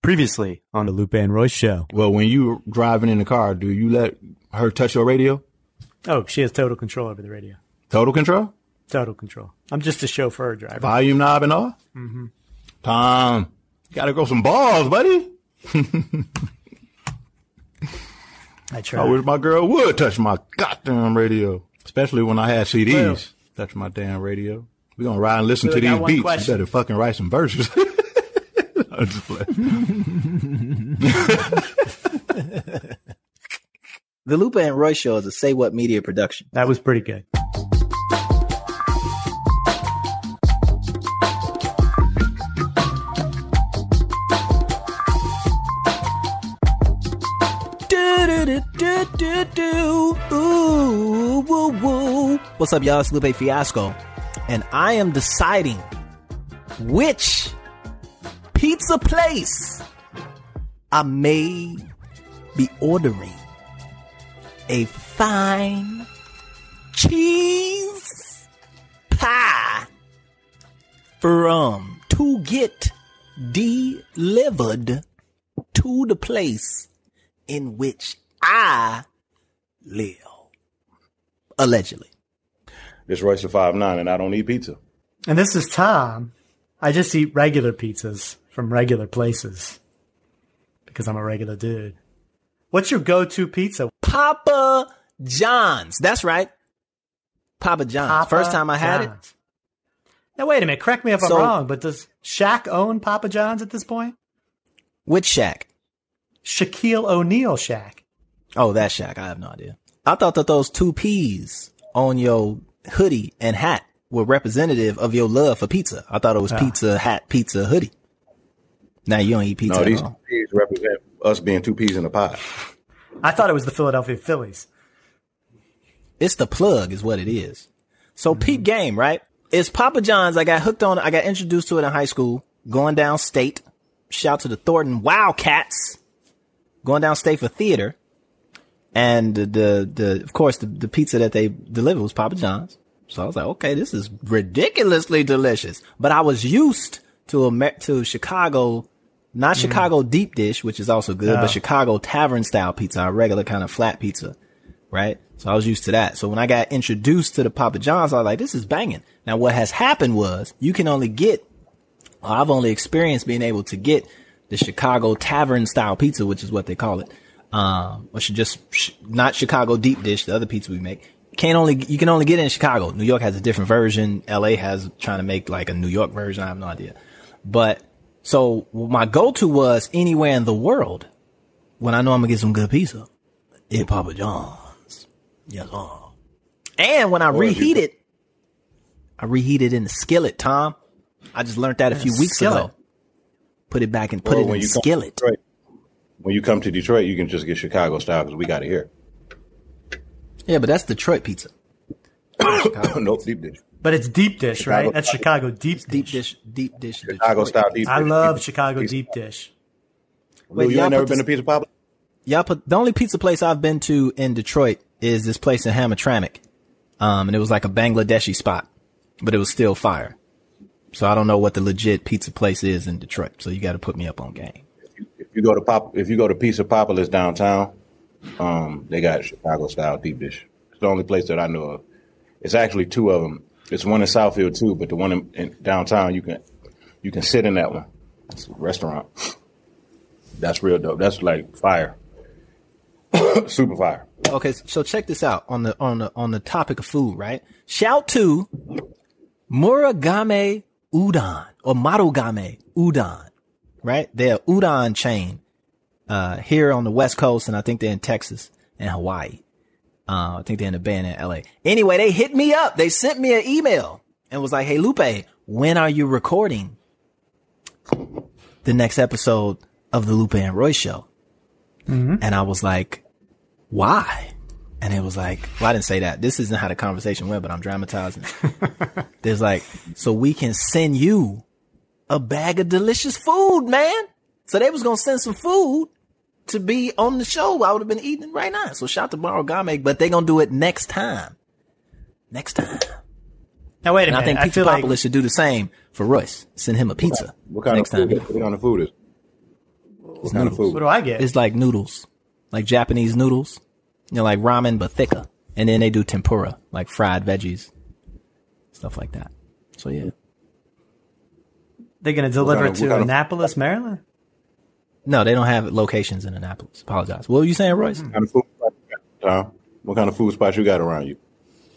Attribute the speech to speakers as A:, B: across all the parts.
A: Previously on the Lupe and Royce show.
B: Well, when you driving in the car, do you let her touch your radio?
C: Oh, she has total control over the radio.
B: Total control?
C: Total control. I'm just a chauffeur driver.
B: Volume knob and all?
C: Mm-hmm.
B: Tom, you gotta grow some balls, buddy.
C: I try.
B: I wish my girl would touch my goddamn radio. Especially when I had CDs. Well, touch my damn radio. We're gonna ride and listen to these beats. Question. You better fucking write some verses. I'm just playing.
D: The Lupe and Royce show is a Say What Media production.
C: That was pretty good.
D: Ooh, woo, woo. What's up, y'all? It's Lupe Fiasco, and I am deciding which pizza place I may be ordering a fine cheese pie from to get delivered to the place in which I live. Allegedly.
B: This Royce the 5'9", and I don't eat pizza.
C: And this is Tom. I just eat regular pizzas from regular places because I'm a regular dude. What's your go-to pizza?
D: Papa John's. That's right. Papa John's.
C: Papa
D: First time I had
C: John's. It. Now, wait a minute. Correct me if I'm wrong, but does Shaq own Papa John's at this point?
D: Which Shaq?
C: Shaquille O'Neal Shaq.
D: Oh, that Shaq. I have no idea. I thought that those two P's on your hoodie and hat were representative of your love for pizza. I thought it was pizza, hat, pizza, hoodie. Now you don't eat pizza at all.
B: No, these P's represent us being two peas in a pie.
C: I thought it was the Philadelphia Phillies.
D: It's the plug is what it is. So peep game, right? It's Papa John's. I got introduced to it in high school, going downstate. Shout to the Thornton Wildcats. Going downstate for theater. And of course, the pizza that they delivered was Papa John's. So I was like, okay, this is ridiculously delicious. But I was used to Chicago, not Chicago deep dish, which is also good, but Chicago tavern style pizza, a regular kind of flat pizza, right? So I was used to that. So when I got introduced to the Papa John's, I was like, this is banging. Now what has happened was I've only experienced being able to get the Chicago tavern style pizza, which is what they call it. Not Chicago deep dish, the other pizza we make. You can only get it in Chicago. New York has a different version. LA has trying to make like a New York version. I have no idea. But so my go-to was anywhere in the world when I know I'm gonna get some good pizza. At Papa John's. Yes, and when I reheat it in the skillet, Tom. I just learned that a few weeks ago. Put it back and put it in the skillet.
B: When you come to Detroit, you can just get Chicago style because we got it here.
D: Yeah, but that's Detroit pizza.
B: Nope, deep dish.
C: But it's deep dish, Chicago, right? That's Chicago deep
D: dish. Deep dish.
B: Chicago style deep dish.
C: I love Chicago deep dish.
B: Wait, you ain't never been to Pizza Papa?
D: The only pizza place I've been to in Detroit is this place in Hamtramck. And it was like a Bangladeshi spot, but it was still fire. So I don't know what the legit pizza place is in Detroit. So you got to put me up on game.
B: If you go to Pizza Papa's downtown, they got Chicago style deep dish. It's the only place that I know of. It's actually two of them. It's one in Southfield too, but the one in downtown you can sit in that one. It's a restaurant. That's real dope. That's like fire. Super fire.
D: Okay, so check this out on the topic of food, right? Shout to Murugame Udon or Marugame Udon, right? They're udon chain here on the West Coast, and I think they're in Texas and Hawaii. I think they're in the band in LA. Anyway, they hit me up. They sent me an email and was like, "Hey Lupe, when are you recording the next episode of the Lupe and Royce show?" Mm-hmm. And I was like, "Why?" And it was like, well, I didn't say that. This isn't how the conversation went, but I'm dramatizing. There's like, so we can send you a bag of delicious food, man. So they was going to send some food to be on the show. I would have been eating right now. So shout to Marugame, but they're going to do it next time. Next time.
C: Now, wait a minute.
D: I think Pizza Populous should do the same for Royce. Send him a pizza.
B: What kind of food on the food is? What kind of
C: What
B: food?
C: do I get?
D: It's like noodles, like Japanese noodles. You know, like ramen, but thicker. And then they do tempura, like fried veggies, stuff like that. So yeah.
C: They're going to deliver
B: What
C: it
B: kind
C: to
B: of-
C: Annapolis, Maryland?
D: No, they don't have locations in Annapolis. Apologize. What were you saying, Royce?
B: What kind of food spot you got, Tom? What kind of food spots you got around you?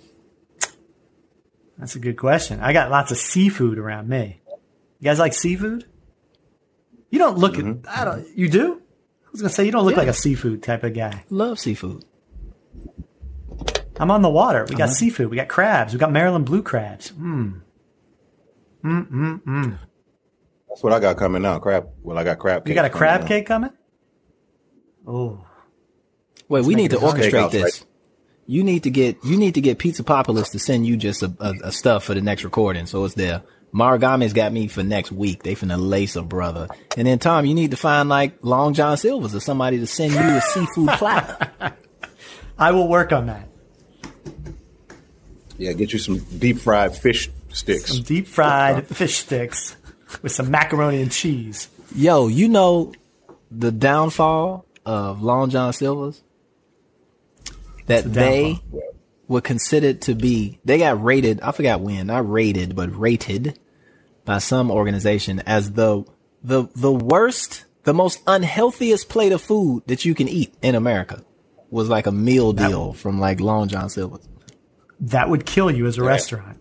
C: That's a good question. I got lots of seafood around me. You guys like seafood? You don't look
B: Mm-hmm.
C: at. I don't. You do? I was gonna say you don't look
D: Yeah.
C: like a seafood type of guy.
D: Love seafood.
C: I'm on the water. We got seafood. We got crabs. We got Maryland blue crabs.
B: That's what I got coming now. Crab. Well, I got crab cake.
C: You got a
B: coming
C: crab
B: now.
C: cake coming? Oh,
D: Wait, we need to
B: make it
D: orchestrate
B: steakhouse,
D: this.
B: right?
D: You need to get Pizza Popolis to send you just a stuff for the next recording. So it's there. Marigami's got me for next week. They finna lace a brother. And then Tom, you need to find like Long John Silver's or somebody to send you a seafood platter.
C: I will work on that.
B: Yeah, get you some deep fried fish sticks.
C: Some deep fried fish sticks with some macaroni and cheese.
D: Yo, you know the downfall of Long John Silver's? That
C: the
D: they
C: downfall?
D: were considered to be, they got rated, I forgot when, not rated, but rated by some organization as the worst, the most unhealthiest plate of food that you can eat in America was like a meal deal from like Long John Silver's.
C: That would kill you as a restaurant.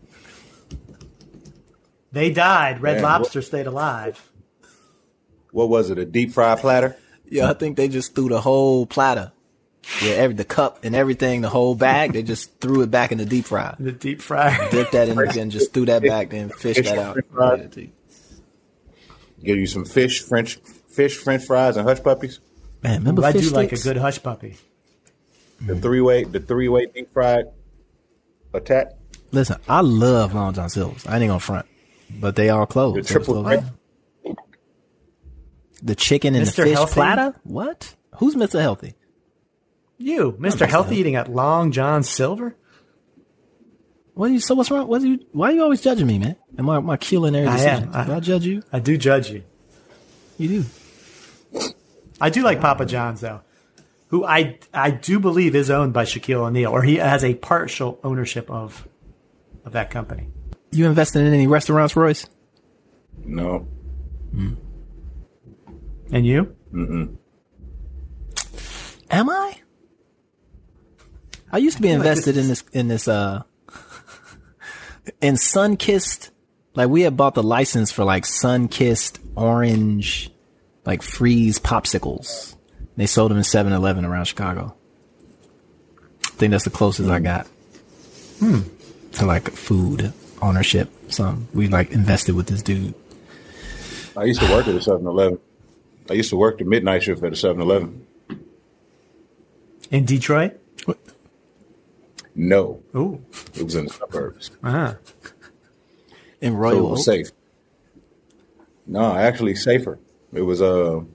C: They died. Red
B: Man,
C: Lobster stayed alive.
B: What was it? A deep fried platter?
D: Yeah, I think they just threw the whole platter. Yeah, the cup and everything, the whole bag, they just threw it back in the deep fryer.
C: The deep fryer.
D: Dipped that in again, just threw that back, then fished that out.
B: Give you some French fries, and hush puppies.
D: Man, remember
C: I do
D: fish
C: like a
D: sticks?
C: good hush puppy.
B: The three-way deep fried attack.
D: Listen, I love Long John Silver's. I ain't gonna front, but they all closed.
B: The
D: They
B: triple
D: was closed. The chicken and the
C: Mr.
D: fish
C: Healthy?
D: platter? What? Who's Mr. Healthy?
C: You, Mr. Healthy, eating at Long John Silver?
D: So what's wrong? Why are you always judging me, man? Am I culinary
C: I
D: decisions?
C: am.
D: Do I judge you?
C: I do judge you.
D: You do.
C: I do like Papa John's, though, who I do believe is owned by Shaquille O'Neal, or he has a partial ownership of that company.
D: You invested in any restaurants, Royce?
B: No.
C: And you?
D: Am I? I used to be invested
C: this
D: in this in Sunkissed. Like we had bought the license for like Sunkissed orange, like freeze popsicles. They sold them in 7-Eleven around Chicago. I think that's the closest I got to like food ownership. We like invested with this dude.
B: I used to work at a 7-Eleven. I used to work the midnight shift at a 7-Eleven.
C: In Detroit?
B: No.
C: Ooh.
B: It was in the suburbs.
C: Uh-huh.
D: In
B: So it
D: Royal
B: was
D: Oak.
B: safe. No, actually safer. It was what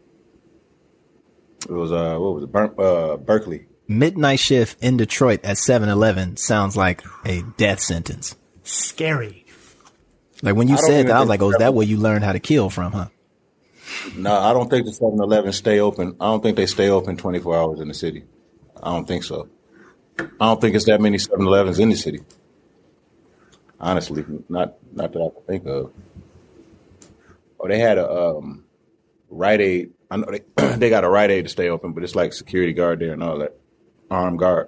B: was it? Berkeley.
D: Midnight shift in Detroit at 7-Eleven sounds like a death sentence.
C: Scary.
D: Like when you
B: I don't
D: said
B: even
D: that, I was
B: think
D: like, oh, is
B: that-
D: that where you learned how to kill from, huh?
B: No, I don't think the 7-Eleven stay open. I don't think they stay open 24 hours in the city. I don't think so. I don't think it's that many 7-Elevens in the city. Honestly, not that I can think of. Oh, they had a Rite Aid. I know they got a Rite Aid to stay open, but it's like security guard there and all that, armed guard.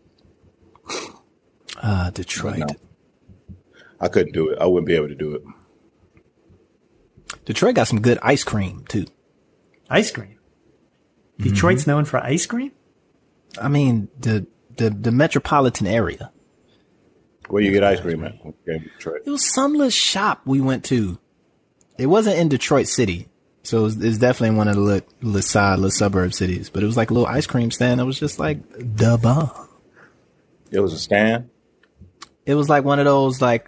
D: Detroit.
B: No. I couldn't do it. I wouldn't be able to do it.
D: Detroit got some good ice cream too.
C: Ice cream. Detroit's known for ice cream?
D: I mean, the metropolitan area.
B: Where you get ice cream at? Okay, Detroit.
D: It was some little shop we went to. It wasn't in Detroit City, so it's definitely one of the little suburb cities. But it was like a little ice cream stand that was just like the bomb.
B: It was a stand.
D: It was like one of those like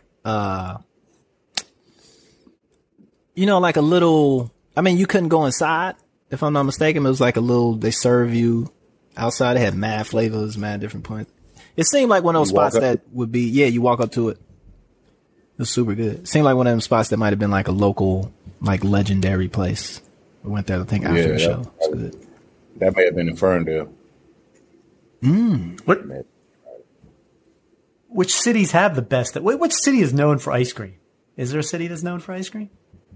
D: like a little. I mean, you couldn't go inside if I'm not mistaken. It was like a little. They serve you outside. They had mad flavors, mad different points. It seemed like one of those
B: You walk
D: spots
B: up
D: that would be. Yeah, you walk up to it. It was super good. It seemed like one of them spots that might have been like a local, like legendary place We went there, I think, after the show. It's good.
B: That may have been in Ferndale.
C: Which cities have the best? Which city is known for ice cream? Is there a city that's known for ice cream?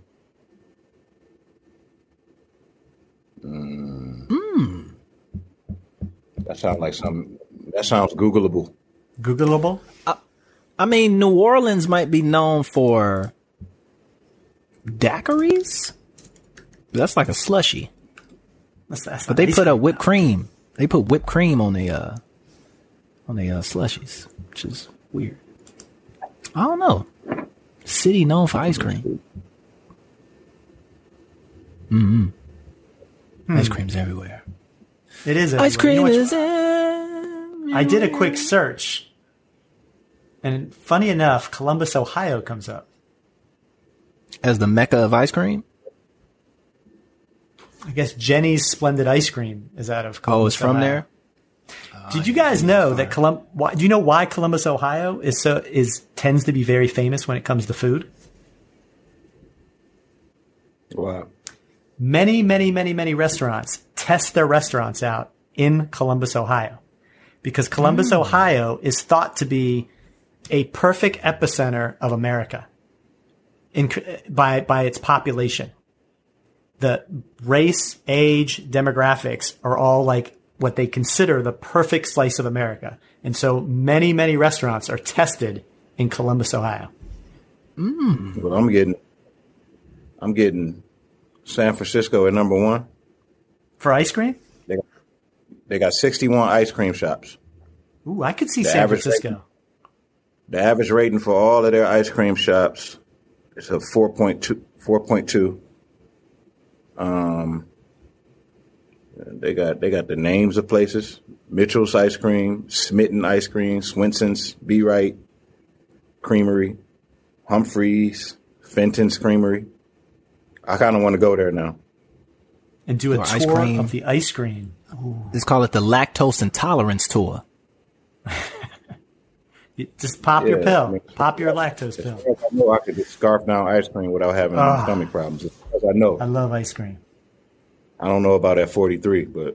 B: That sounds Googleable.
C: Googleable?
D: I mean, New Orleans might be known for daiquiris. That's like a slushy.
C: That's
D: But they put a whipped cream. They put whipped cream on the slushies, which is weird. I don't know. City known for ice cream. Ice cream's everywhere.
C: It is everywhere.
D: Ice cream is
C: everywhere. I did a quick search, and funny enough, Columbus, Ohio comes up
D: as the mecca of ice cream.
C: I guess Jenny's Splendid Ice Cream is out of Columbus.
D: Oh, it's from
C: Ohio.
D: there.
C: Did you guys know that do you know why Columbus, Ohio tends to be very famous when it comes to food?
B: Wow.
C: Many, many, many, many restaurants test their restaurants out in Columbus, Ohio, because Columbus, Ohio is thought to be a perfect epicenter of America by its population. The race, age, demographics are all like what they consider the perfect slice of America. And so many, many restaurants are tested in Columbus, Ohio.
B: Well, I'm getting San Francisco at number one.
C: For ice cream?
B: They got 61 ice cream shops.
C: Ooh, I could see San Francisco.
B: The average rating for all of their ice cream shops is a 4.2. They got the names of places: Mitchell's Ice Cream, Smitten Ice Cream, Swenson's, Be Right Creamery, Humphreys, Fenton's Creamery. I kind of want to go there now
C: and do a tour of the ice cream. Ooh.
D: Let's call it the lactose intolerance tour.
C: Just pop your pill. I mean, pop your lactose pill.
B: I know I could just scarf down ice cream without having stomach problems. Because I know.
C: I love ice cream.
B: I don't know about at 43, but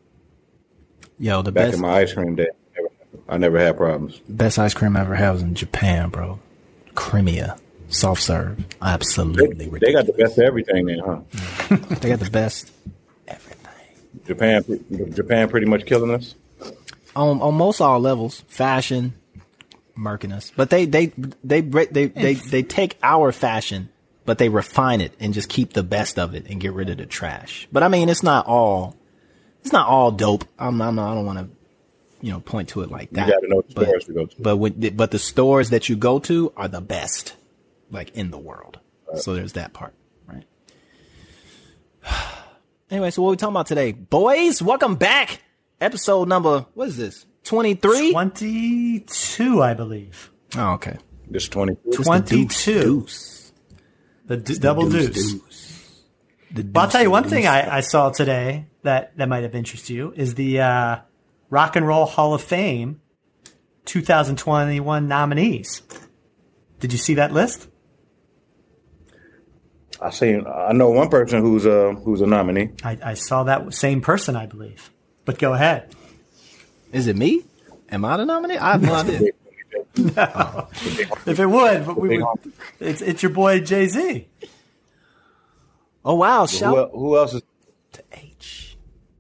B: back in my ice cream day, I never had problems.
D: Best ice cream I ever had was in Japan, bro. Crimea, soft serve, absolutely ridiculous.
B: They got the best of everything there, huh?
D: They got the best
B: everything. Japan pretty much killing us
D: on most all levels. Fashion, murkiness, but they take our fashion, but they refine it and just keep the best of it and get rid of the trash. But I mean, it's not all dope. I don't want to, point to it like that.
B: You got to know the stores to go to.
D: But the stores that you go to are the best, like in the world. Right. So there's that part, right? Anyway, so what are we talking about today, boys? Welcome back. Episode number, what is this? 23?
C: 22, I believe.
D: Oh, okay.
B: This 22.
C: 22. The double deuce. But I'll tell you one thing I saw today that might have interested you is the Rock and Roll Hall of Fame 2021 nominees. Did you see that list?
B: I know one person who's a nominee.
C: I saw that same person, I believe. But go ahead.
D: Is it me? Am I the nominee? I have no idea.
C: No. If it would, it's your boy Jay-Z.
D: Oh wow!
B: Who else is
D: to H?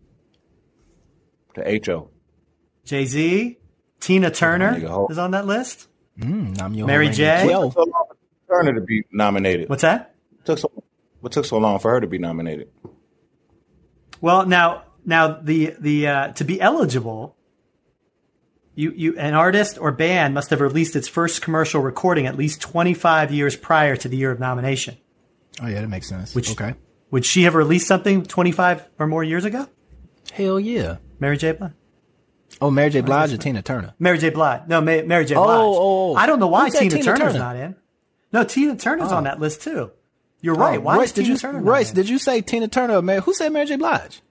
B: To H-O.
C: Jay-Z, Tina Turner is on that list. Mary J.
B: Turner to be nominated.
C: What's that?
B: What took so long for her to be nominated?
C: Well, now the to be eligible, you an artist or band must have released its first commercial recording at least 25 years prior to the year of nomination.
D: Oh yeah, that makes sense. Okay.
C: Would she have released something 25 or more years ago?
D: Hell yeah.
C: Mary J. Blige?
D: Oh, Mary J. Blige or Tina Turner?
C: Mary J. Blige. No, Mary J. Blige.
D: Oh.
C: I don't know why Tina Turner's not in. No, Tina Turner's on that list too. You're right. Why is Tina Turner not in?
D: Royce, did you say Tina Turner or Mary? Who said Mary J. Blige?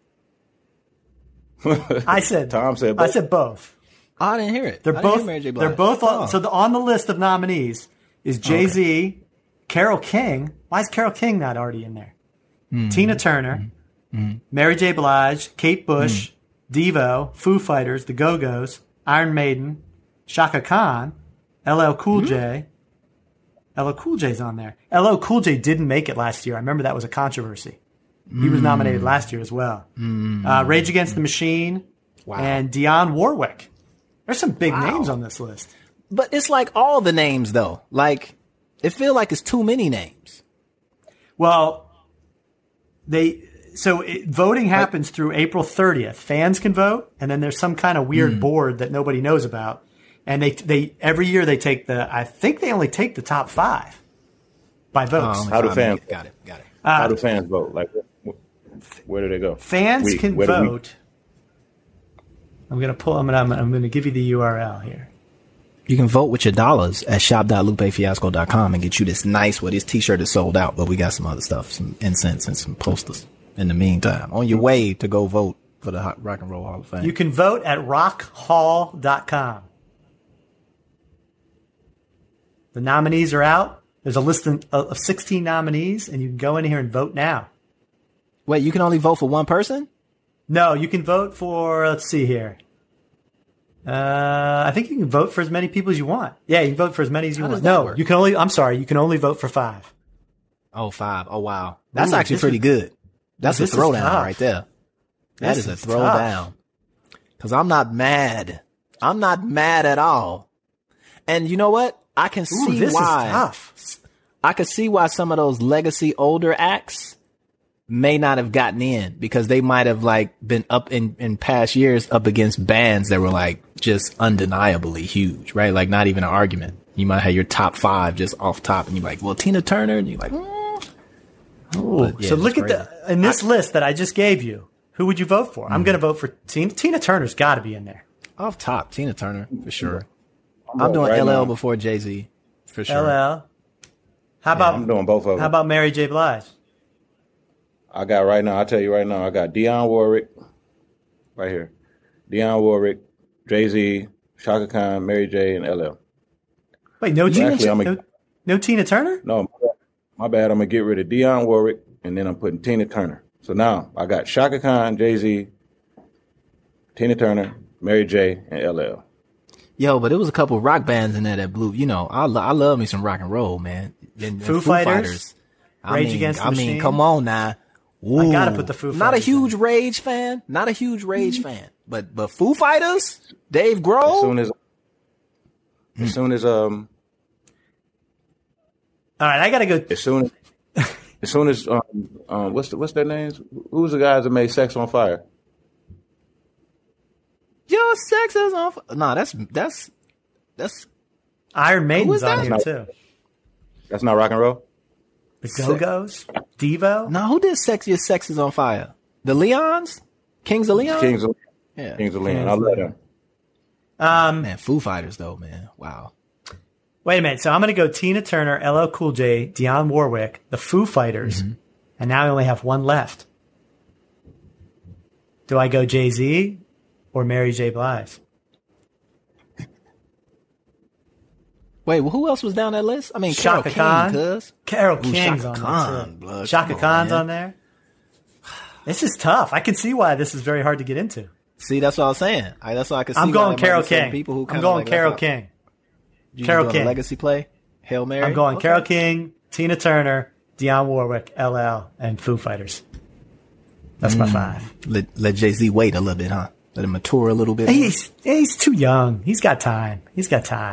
C: I said.
B: Tom said both.
C: I said both.
D: Oh, I didn't hear it.
C: They're both.
D: Mary J. Blige.
C: They're both. On the list of nominees is Jay-Z, Carole King. Why is Carole King not already in there? Tina Turner, Mary J. Blige, Kate Bush, Devo, Foo Fighters, The Go-Go's, Iron Maiden, Shaka Khan, LL Cool J. LL Cool J's on there. LL Cool J didn't make it last year. I remember that was a controversy. He was nominated last year as well. Rage Against the Machine and Dionne Warwick. There's some big names on this list.
D: But it's like all the names, though. Like, it feels like it's too many names.
C: Well, voting happens through April 30th. Fans can vote, and then there's some kind of weird board that nobody knows about. And they every year they take I think they only take the top 5 by votes.
B: How do fans?
D: Got it.
B: How do fans vote? Like, where do they go?
C: Fans can vote. I'm going to give you the URL here.
D: You can vote with your dollars at shop.lupefiasco.com and get you this nice, this t-shirt is sold out, but we got some other stuff, some incense and some posters in the meantime. On your way to go vote for the Rock and Roll Hall of Fame.
C: You can vote at rockhall.com. The nominees are out. There's a list of 16 nominees, and you can go in here and vote now.
D: Wait, you can only vote for one person?
C: No, you can vote for, let's see here. I think you can vote for as many people as you want. Yeah, you can vote for as many as you want. No, you can only vote for 5.
D: Oh, 5. Oh, wow. That's actually pretty good. That's a throwdown right there. That is a throwdown. Because I'm not mad. I'm not mad at all. And you know what? I can see
C: this
D: why.
C: Is tough.
D: I can see why some of those legacy older acts may not have gotten in, because they might have been up in past years up against bands that were just undeniably huge, right? Like not even an argument. You might have your top 5 just off top, and you're like, well, Tina Turner, and you're like,
C: so look at in this list that I just gave you. Who would you vote for? I'm going to vote for Tina Turner's got to be in there.
D: Off top, Tina Turner for sure. I'm doing LL now before Jay-Z for sure.
C: LL. How about
B: I'm doing both of them.
C: How about Mary J. Blige?
B: I'll tell you right now, I got Dionne Warwick right here. Dionne Warwick, Jay-Z, Shaka Khan, Mary J, and LL.
C: Wait, no Tina Turner?
B: No, my bad. I'm going to get rid of Dionne Warwick, and then I'm putting Tina Turner. So now I got Shaka Khan, Jay-Z, Tina Turner, Mary J, and LL.
D: Yo, but it was a couple rock bands in there that blew. You know, I love me some rock and roll, man. And
C: Foo Fighters. Rage Against the Machine.
D: Come on now. Ooh,
C: I gotta put the Foo Fighters.
D: Not a huge Rage fan. But Foo Fighters, Dave Grohl.
B: As soon as
C: all right, I gotta go.
B: As soon as what's their names? Who's the guys that made Sex on Fire?
D: Your sex is on fire. No, that's
C: Iron Maiden's on here too.
B: That's not rock and roll.
C: The Go-Go's, Devo.
D: No, who did Your Sex is on Fire? The Leons? Kings of Leon?
B: Kings of Leon. I love them.
D: Man, Foo Fighters though, man. Wow.
C: Wait a minute. So I'm going to go Tina Turner, LL Cool J, Dionne Warwick, the Foo Fighters, and now I only have one left. Do I go Jay-Z or Mary J. Blige?
D: Wait, well, who else was down that list? I mean,
C: Shaka Khan. Carole King's
D: Shaka
C: on
D: there,
C: too. Shaka Khan's on there. This is tough. I can see why this is very hard to get into.
D: See, that's what I was saying. That's why I can see.
C: I'm going Carole King.
D: I'm going
C: Carole King.
D: Carole King. Legacy play. Hail Mary.
C: I'm going Carole King, Tina Turner, Dionne Warwick, LL, and Foo Fighters. That's my 5.
D: Let Jay-Z wait a little bit, huh? Let him mature a little bit.
C: He's too young. He's got time. He's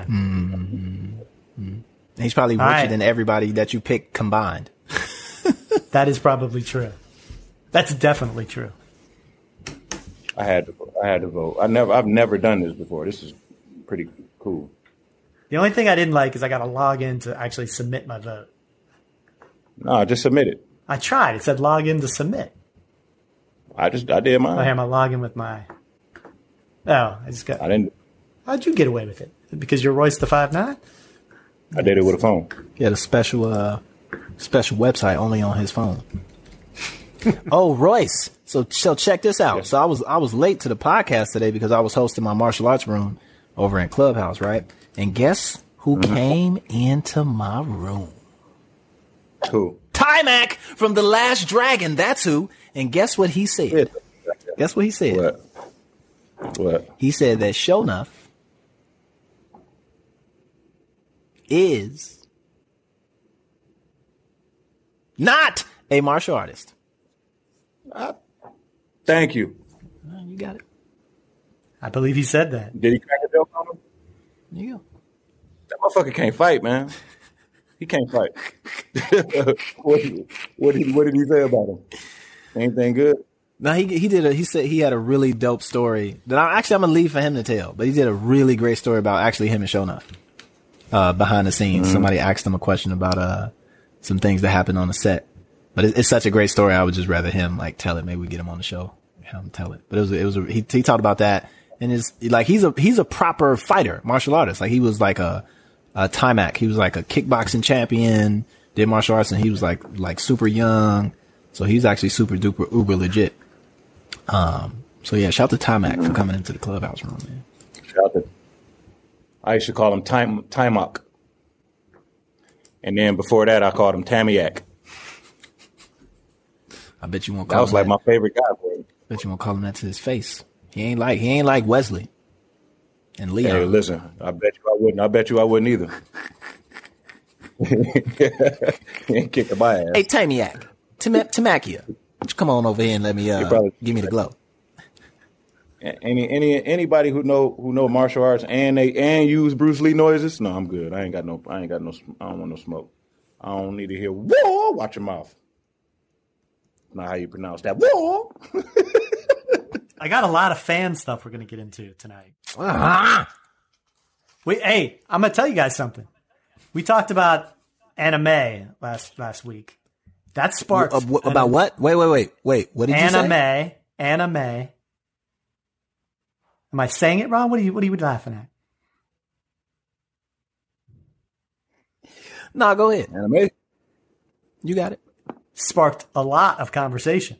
D: probably richer than everybody that you pick combined.
C: That is probably true. That's definitely true.
B: I had to vote. I've never done this before. This is pretty cool.
C: The only thing I didn't like is I got to log in to actually submit my vote.
B: No, just submit it.
C: I tried. It said log in to submit.
B: I did mine.
C: I have my login with my. Oh, I didn't. How'd you get away with it? Because you're Royce the 5'9"?
B: I did it with a phone.
D: He had a special website only on his phone. Oh, Royce. So check this out. Yes. So I was late to the podcast today because I was hosting my martial arts room over in Clubhouse, right? And guess who came into my room?
B: Who?
D: Timac from The Last Dragon. That's who. And guess what he said? Guess what he said?
B: What?
D: He said that Sho'nuff is not a martial artist.
B: Thank you.
D: You got it.
C: I believe he said that.
B: Did he crack a joke on him?
D: There you go.
B: That motherfucker can't fight, man. He can't fight. What did he say about him? Anything good?
D: No, he said he had a really dope story that I'm gonna leave for him to tell. But he did a really great story about actually him and Sho'nuff behind the scenes. Mm-hmm. Somebody asked him a question about some things that happened on the set. But it's such a great story. I would just rather him like tell it. Maybe we get him on the show, have him tell it. But he talked about that, and he's a proper fighter, martial artist. Like he was like a Timac. He was like a kickboxing champion, did martial arts, and he was like super young. So he's actually super duper uber legit. So yeah, shout to Timac for coming into the clubhouse room, man.
B: Shout to. I used to call him Timac, and then before that, I called him Tamiak.
D: I bet you won't call
B: that was
D: him
B: like
D: that.
B: My favorite guy, boy.
D: Bet you won't call him that to his face. He ain't like Wesley and Leon.
B: Hey, listen, I bet you I wouldn't either. He ain't kicking my ass.
D: Hey, Tamiak, Tamakia, come on over here and let me give me the glow.
B: Anybody who know martial arts and use Bruce Lee noises? No, I'm good. I don't want no smoke. I don't need to hear whoa. Watch your mouth. Not how you pronounce that. Whoa.
C: I got a lot of fan stuff we're going to get into tonight. Hey, I'm going to tell you guys something. We talked about anime last week. That sparked
D: about what? Wait. What did you say?
C: Anime. Am I saying it wrong? What are you laughing at?
D: No, go ahead.
B: Anime.
D: You got it.
C: Sparked a lot of conversation.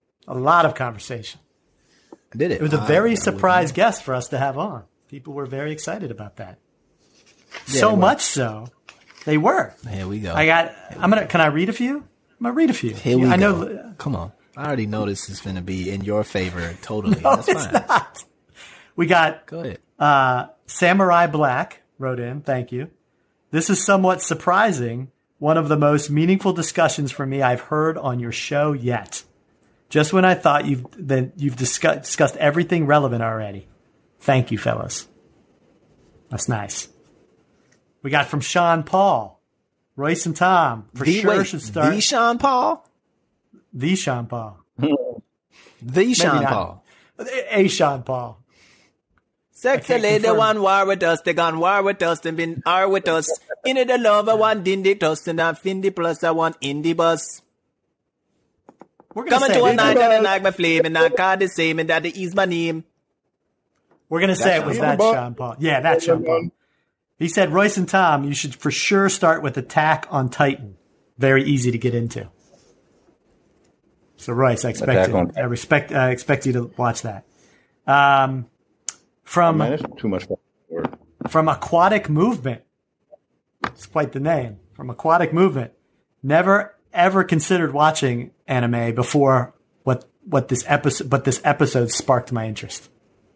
D: Did it?
C: It was a very surprise guest for us to have on. People were very excited about that. Yeah, so much so, they were.
D: Here we go.
C: Can I read a few? I'm gonna read a few.
D: Here we go. Come on. I already know this is gonna be in your favor totally.
C: No,
D: That's
C: it's
D: fine.
C: not. We got
D: Go ahead.
C: Samurai Black wrote in. Thank you. This is somewhat surprising. One of the most meaningful discussions for me I've heard on your show yet. Just when I thought you've discussed everything relevant already. Thank you, fellas. That's nice. We got from Sean Paul. Royce and Tom should start.
D: The Sean Paul?
C: The Sean Paul.
D: The Sean Paul.
C: A Sean Paul.
D: Sexy lady one war with us, they gone war with us, and been are with us. In the lover one dindy toast, and I findy plus I want indie bus. Coming to a night and I like my flame, and I call the same, and that is my name.
C: We're going to say it was that Sean Paul. Yeah, that's Sean Paul. He said, Royce and Tom, you should for sure start with Attack on Titan. Very easy to get into. So, Royce, I expect you to watch that.
B: That's too much work.
C: From Aquatic Movement. It's quite the name. From Aquatic Movement. Never ever considered watching anime before what this episode sparked my interest.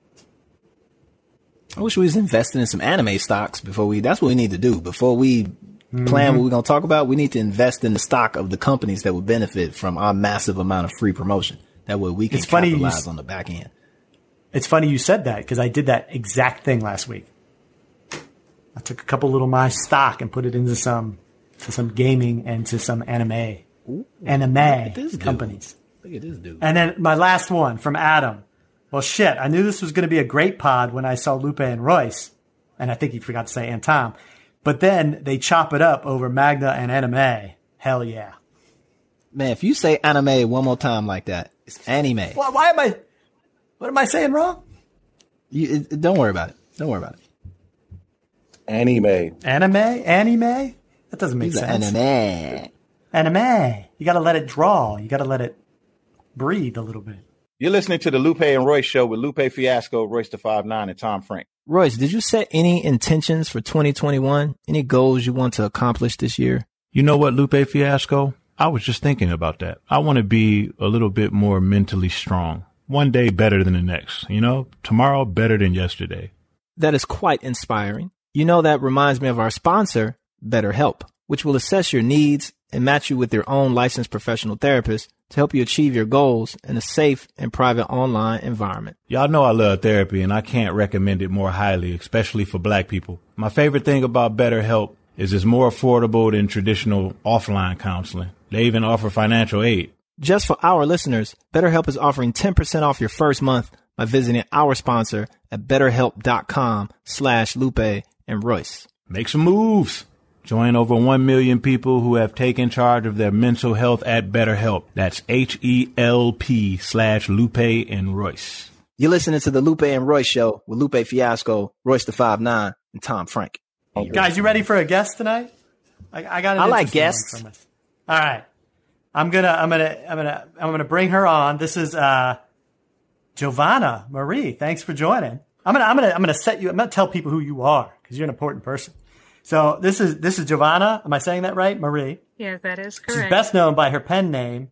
D: I wish we was investing in some anime stocks that's what we need to do. Before we plan what we're going to talk about, we need to invest in the stock of the companies that would benefit from our massive amount of free promotion. That way we can capitalize on the back end.
C: It's funny you said that because I did that exact thing last week. I took a couple little my stock and put it into some gaming and to some anime companies.
D: Look at this dude.
C: And then my last one from Adam. Well, shit, I knew this was going to be a great pod when I saw Lupe and Royce. And I think he forgot to say and Tom. But then they chop it up over Magna and anime. Hell yeah.
D: Man, if you say anime one more time like that, it's anime.
C: What am I saying wrong?
D: Don't worry about it.
B: Anime.
C: That doesn't make sense. Anime. You got to let it draw. You got to let it breathe a little bit.
B: You're listening to the Lupe and Royce show with Lupe Fiasco, Royce the 5'9", and Tom Frank.
D: Royce, did you set any intentions for 2021? Any goals you want to accomplish this year?
A: You know what, Lupe Fiasco?
E: I was just thinking about that. I want to be a little bit more mentally strong. One day better than the next, tomorrow better than yesterday.
D: That is quite inspiring. That reminds me of our sponsor, BetterHelp, which will assess your needs and match you with your own licensed professional therapist to help you achieve your goals in a safe and private online environment.
E: Y'all know I love therapy, and I can't recommend it more highly, especially for Black people. My favorite thing about BetterHelp is it's more affordable than traditional offline counseling. They even offer financial aid.
D: Just for our listeners, BetterHelp is offering 10% off your first month by visiting our sponsor at betterhelp.com/Lupe and Royce.
E: Make some moves. Join over 1 million people who have taken charge of their mental health at BetterHelp. That's HELP/Lupe and Royce.
D: You're listening to the Lupe and Royce Show with Lupe Fiasco, Royce the 5'9", and Tom Frank.
C: Guys, you ready for a guest tonight? I
D: like guests.
C: All right, I'm gonna bring her on. This is Giovanna Marie. Thanks for joining. I'm gonna tell people who you are because you're an important person. So this is Giovanna. Am I saying that right? Marie.
F: Yes, that is correct.
C: She's best known by her pen name,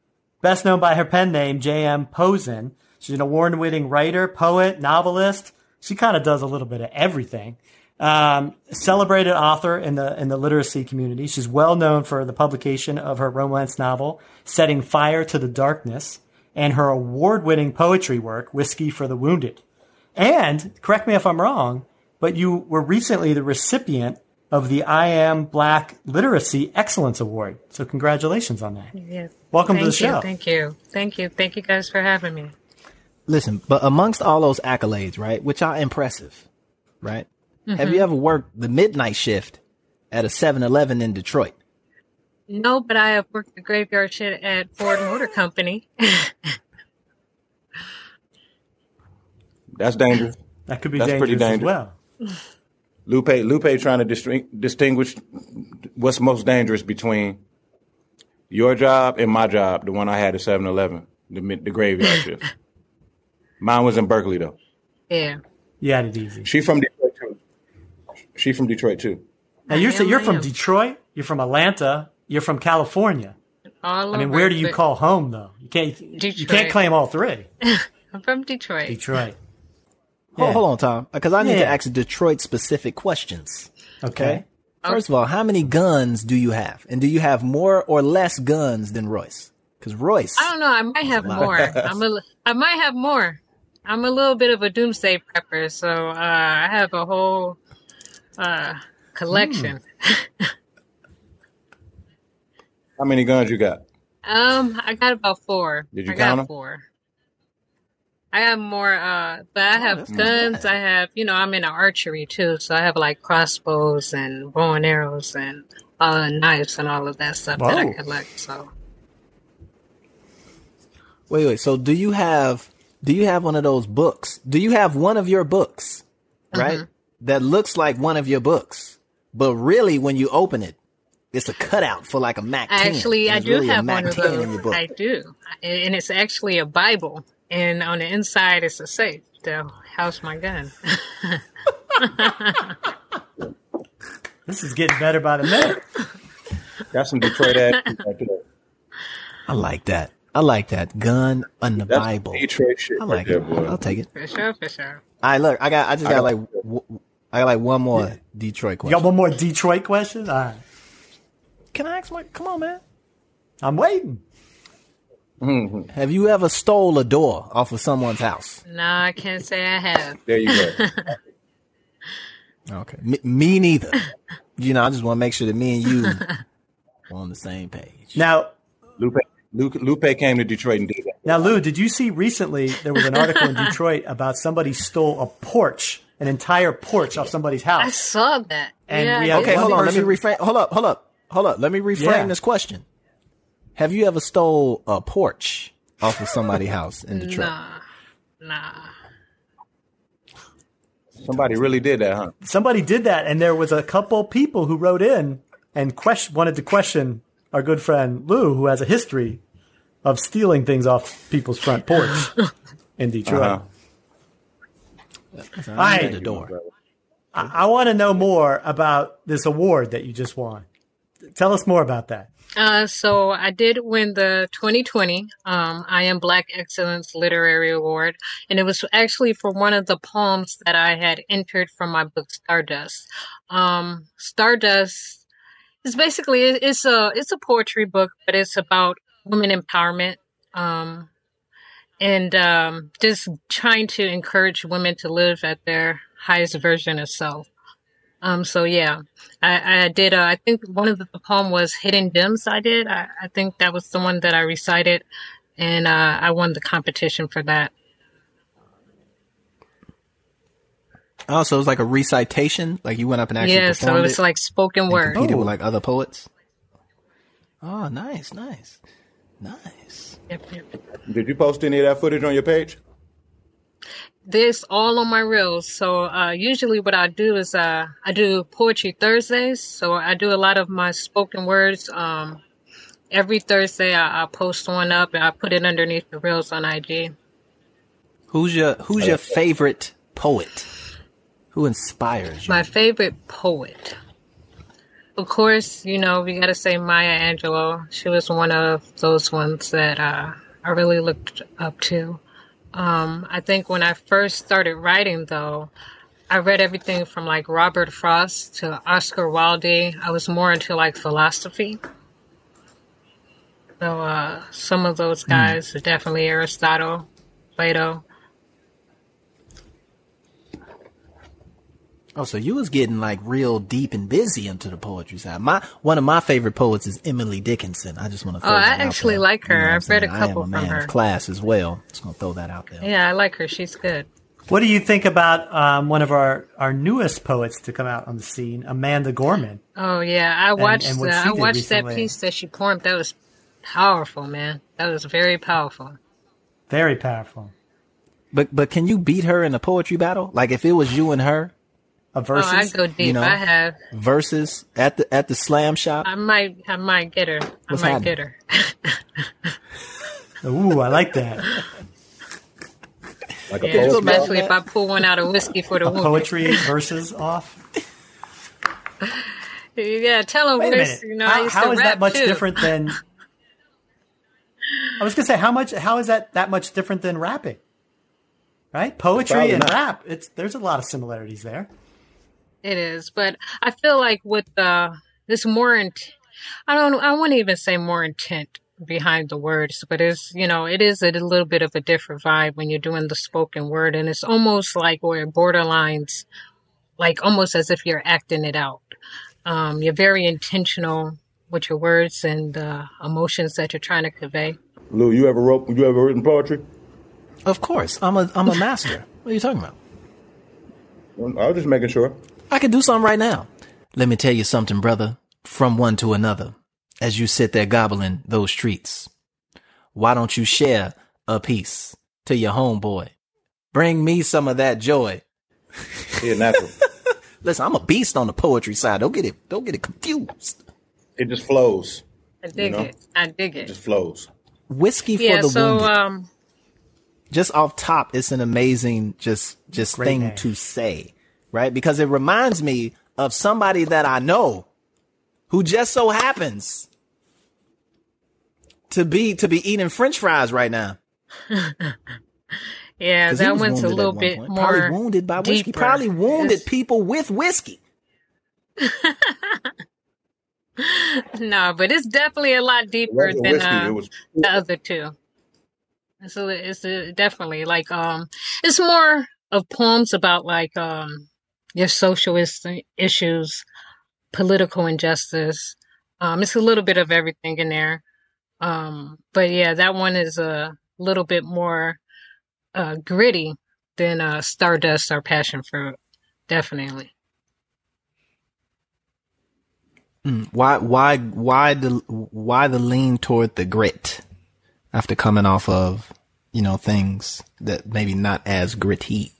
C: J.M. Posen. She's an award-winning writer, poet, novelist. She kind of does a little bit of everything. Celebrated author in the literacy community. She's well known for the publication of her romance novel, Setting Fire to the Darkness, and her award-winning poetry work, Whiskey for the Wounded. And, correct me if I'm wrong, but you were recently the recipient of the I Am Black Literacy Excellence Award. So congratulations on that.
F: Yes.
C: Welcome to the show.
F: Thank you guys for having me.
D: Listen, but amongst all those accolades, right, which are impressive, right? Mm-hmm. Have you ever worked the midnight shift at a 7-Eleven in Detroit?
F: No, but I have worked the graveyard shift at Ford Motor Company.
B: That's dangerous.
C: That could be
B: That's
C: dangerous
B: pretty dangerous
C: as well.
B: Lupe trying to distinguish what's most dangerous between your job and my job, the one I had at 7-Eleven, the graveyard shift. Mine was in Berkeley, though.
F: Yeah.
C: You had it easy.
B: She's from Detroit, too.
C: Now, you're from Detroit. You're from Atlanta. You're from California.
F: All
C: I mean, where do you call home, though? You can't claim all three.
F: I'm from Detroit.
C: Yeah.
D: Hold on, Tom, because I need to ask Detroit-specific questions.
C: Okay.
D: First of all, how many guns do you have? And do you have more or less guns than Royce? Because Royce...
F: I don't know. I might have more. I might have more. I'm a little bit of a doomsday prepper, so I have a whole collection.
B: How many guns you got?
F: I got about 4.
B: Did you count them?
F: 4. I have more, but I have guns. I have, I'm into archery too, so I have like crossbows and bow and arrows and knives and all of that stuff that I collect. So,
D: wait. So, do you have one of those books? Do you have one of your books, right? That looks like one of your books, but really, when you open it, it's a cutout for like a Mac 10.
F: Actually, I do have one of those. I do, and it's actually a Bible. And on the inside, it's a safe to house my gun.
C: This is getting better by the minute.
B: Got some Detroit action right there.
D: I like that. Gun on the Bible.
B: Detroit shit.
D: I like it. I'll take it.
F: For sure.
D: All right, look, I got one more Detroit question.
C: You got one more Detroit question? All right.
D: Can I ask one? Come on, man.
C: I'm waiting.
D: Have you ever stole a door off of someone's house?
F: No, I can't say I have.
B: There you go.
D: Okay. Me neither. I just want to make sure that me and you are on the same page.
C: Now,
B: Lupe came to Detroit and did that.
C: Now, Lou, did you see recently there was an article in Detroit about somebody stole a porch, an entire porch off somebody's house?
F: I saw that.
C: And
D: hold on. Let me reframe. Hold up. Let me reframe this question. Have you ever stole a porch off of somebody's house in Detroit?
F: Nah.
B: Somebody really did that, huh?
C: Somebody did that, and there was a couple people who wrote in and wanted to question our good friend Lou, who has a history of stealing things off people's front porch in Detroit.
D: The door.
C: I want to know more about this award that you just won. Tell us more about that.
F: So I did win the 2020 I Am Black Excellence Literary Award, and it was actually for one of the poems that I had entered from my book Stardust. Stardust is basically it's a poetry book, but it's about women empowerment. And just trying to encourage women to live at their highest version of self. So yeah, I did, I think one of the poem was Hidden Gems I did. I think that was the one that I recited, and I won the competition for that.
D: Oh, so it was like a recitation? Like you went up and actually performed
F: so it was like spoken word.
D: Competed with like other poets? Oh, nice.
F: Yep.
B: Did you post any of that footage on your page?
F: This all on my reels. So usually what I do is I do Poetry Thursdays. So I do a lot of my spoken words. Every Thursday I post one up and I put it underneath the reels on IG.
D: Who's your favorite poet? Who inspires you?
F: My favorite poet. Of course, we got to say Maya Angelou. She was one of those ones that I really looked up to. I think when I first started writing, though, I read everything from like Robert Frost to Oscar Wilde. I was more into like philosophy. So some of those guys are definitely Aristotle, Plato.
D: Oh, so you was getting like real deep and busy into the poetry side. One of my favorite poets is Emily Dickinson. I just want to throw that out there.
F: I actually like her. I've read a couple from her.
D: I am a man of class as well. Just gonna throw that out there.
F: Yeah, I like her. She's good.
C: What do you think about one of our newest poets to come out on the scene, Amanda Gorman?
F: Oh yeah, I watched that
C: recently.
F: piece that she performed. That was powerful, man. That was very powerful.
C: Very powerful.
D: But can you beat her in a poetry battle? Like if it was you and her?
C: A versus?
F: Oh, I go deep. I have
D: versus at the slam shop.
F: I might get her.
D: What's
F: I might get her.
C: Ooh, I like that.
B: Like
F: especially if I pull one out of Whiskey for the Wounded.
C: Poetry versus off.
F: Yeah, tell them.
C: Wait a minute. How is that much different than? I was gonna say how is that much different than rapping? Right, poetry and rap. There's a lot of similarities there.
F: It is, but I feel like with this more I wouldn't even say more intent behind the words, but it is a little bit of a different vibe when you're doing the spoken word, and it's almost like where it borderlines, like almost as if you're acting it out. You're very intentional with your words and emotions that you're trying to convey.
B: Lou, you ever written poetry?
D: Of course, I'm a master. What are you talking about?
B: I was just making sure.
D: I could do something right now. Let me tell you something, brother. From one to another, as you sit there gobbling those treats, why don't you share a piece to your homeboy? Bring me some of that joy.
B: Yeah, natural.
D: Listen, I'm a beast on the poetry side. Don't get it confused.
B: It just flows.
F: I dig it.
B: It just flows.
D: Whiskey for the Wounded. Just off top, it's an amazing just thing
C: name
D: to say, right? Because it reminds me of somebody that I know who just so happens to be eating French fries right now.
F: Yeah, that one's a little bit more
D: probably wounded by whiskey.
F: Deeper.
D: Probably wounded people with whiskey.
F: No, but it's definitely a lot deeper than the other two. So it's definitely like it's more of poems about like your social issues, political injustice. It's a little bit of everything in there. But yeah, that one is a little bit more gritty than Stardust or Passion Fruit. Definitely.
D: Why the lean toward the grit after coming off of, things that maybe not as gritty?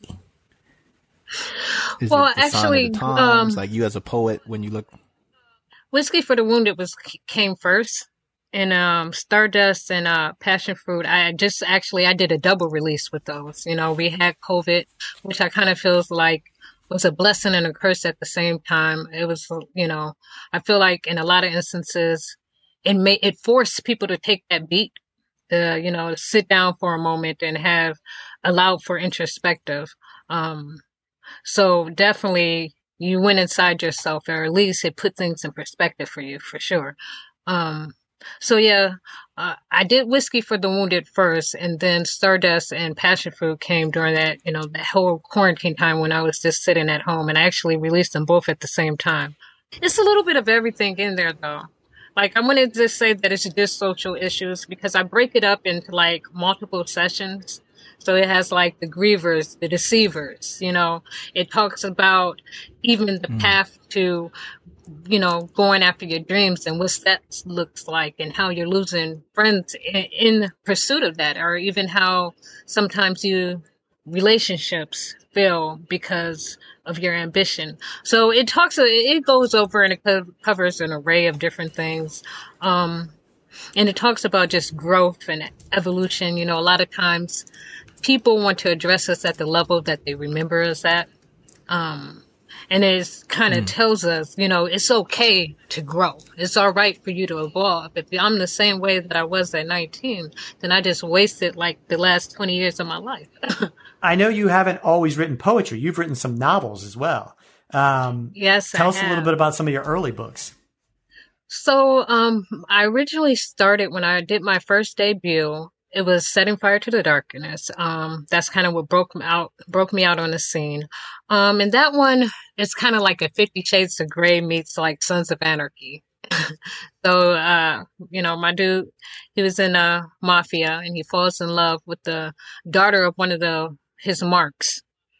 F: Well, actually,
D: like you as a poet, when you look,
F: Whiskey for the Wounded came first, and Stardust and Passion Fruit. I did a double release with those. We had COVID, which I kind of feels like was a blessing and a curse at the same time. It was, you know, I feel like in a lot of instances, it forced people to take that beat, you know, sit down for a moment and have allowed for introspective. So definitely you went inside yourself, or at least it put things in perspective for you, for sure. So yeah, I did Whiskey for the Wounded first, and then Stardust and Passion Fruit came during that, you know, that whole quarantine time when I was just sitting at home, and I actually released them both at the same time. It's a little bit of everything in there though. Like, I'm going to just say that it's just social issues because I break it up into like multiple sessions. So it has like the grievers, the deceivers, you know, it talks about even the path to, you know, going after your dreams and what that looks like and how you're losing friends in pursuit of that, or even how sometimes relationships fail because of your ambition. So it goes over and it covers an array of different things. And it talks about just growth and evolution. You know, a lot of times people want to address us at the level that they remember us at. And it kind of tells us, you know, it's okay to grow. It's all right for you to evolve. If I'm the same way that I was at 19, then I just wasted like the last 20 years of my life.
C: I know you haven't always written poetry. You've written some novels as well.
F: Yes,
C: tell us a little bit about some of your early books.
F: So I originally started when I did my first debut. It was Setting Fire to the Darkness. That's kind of what broke me out on the scene. And that one is kind of like a 50 Shades of Grey meets like Sons of Anarchy. So, you know, my dude, he was in mafia and he falls in love with the daughter of one of his marks.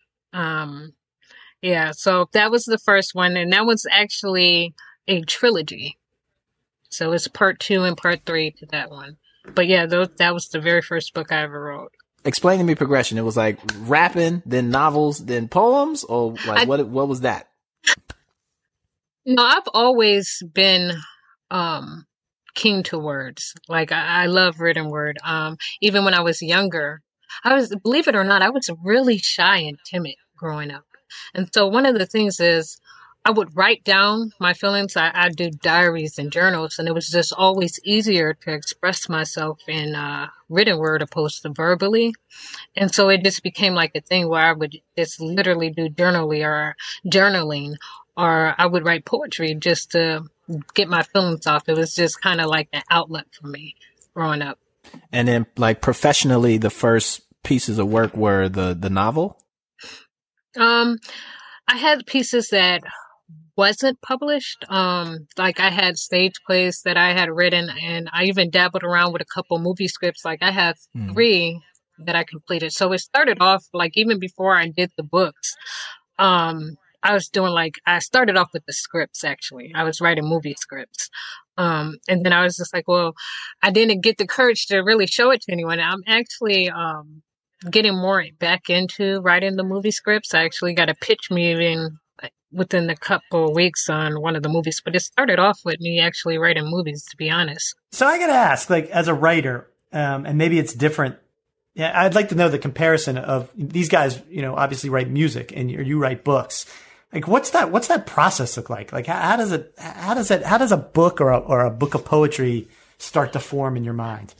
F: Yeah, so that was the first one. And that was actually a trilogy. So it's part 2 and part 3 to that one. But yeah, that was the very first book I ever wrote.
D: Explain to me progression. It was like rapping, then novels, then poems, or like what was that?
F: No, I've always been keen to words. Like I love written word. Even when I was younger, believe it or not, I was really shy and timid growing up. And so one of the things is I would write down my feelings. I do diaries and journals, and it was just always easier to express myself in written word opposed to verbally. And so it just became like a thing where I would just literally do journaling, or I would write poetry just to get my feelings off. It was just kind of like an outlet for me growing up.
D: And then like professionally, the first pieces of work were the novel?
F: I had pieces that wasn't published. Like I had stage plays that I had written, and I even dabbled around with a couple movie scripts. Like I have 3 that I completed. So it started off like even before I did the books. I started off with the scripts actually. I was writing movie scripts. And then I was just like, well, I didn't get the courage to really show it to anyone. I'm actually getting more back into writing the movie scripts. I actually got a pitch meeting within a couple of weeks on one of the movies, but it started off with me actually writing movies, to be honest.
C: So I got to ask, like, as a writer, and maybe it's different. Yeah, I'd like to know the comparison of these guys. You know, obviously write music, and you write books. Like, what's that process look like? Like, how does a book or a book of poetry start to form in your mind?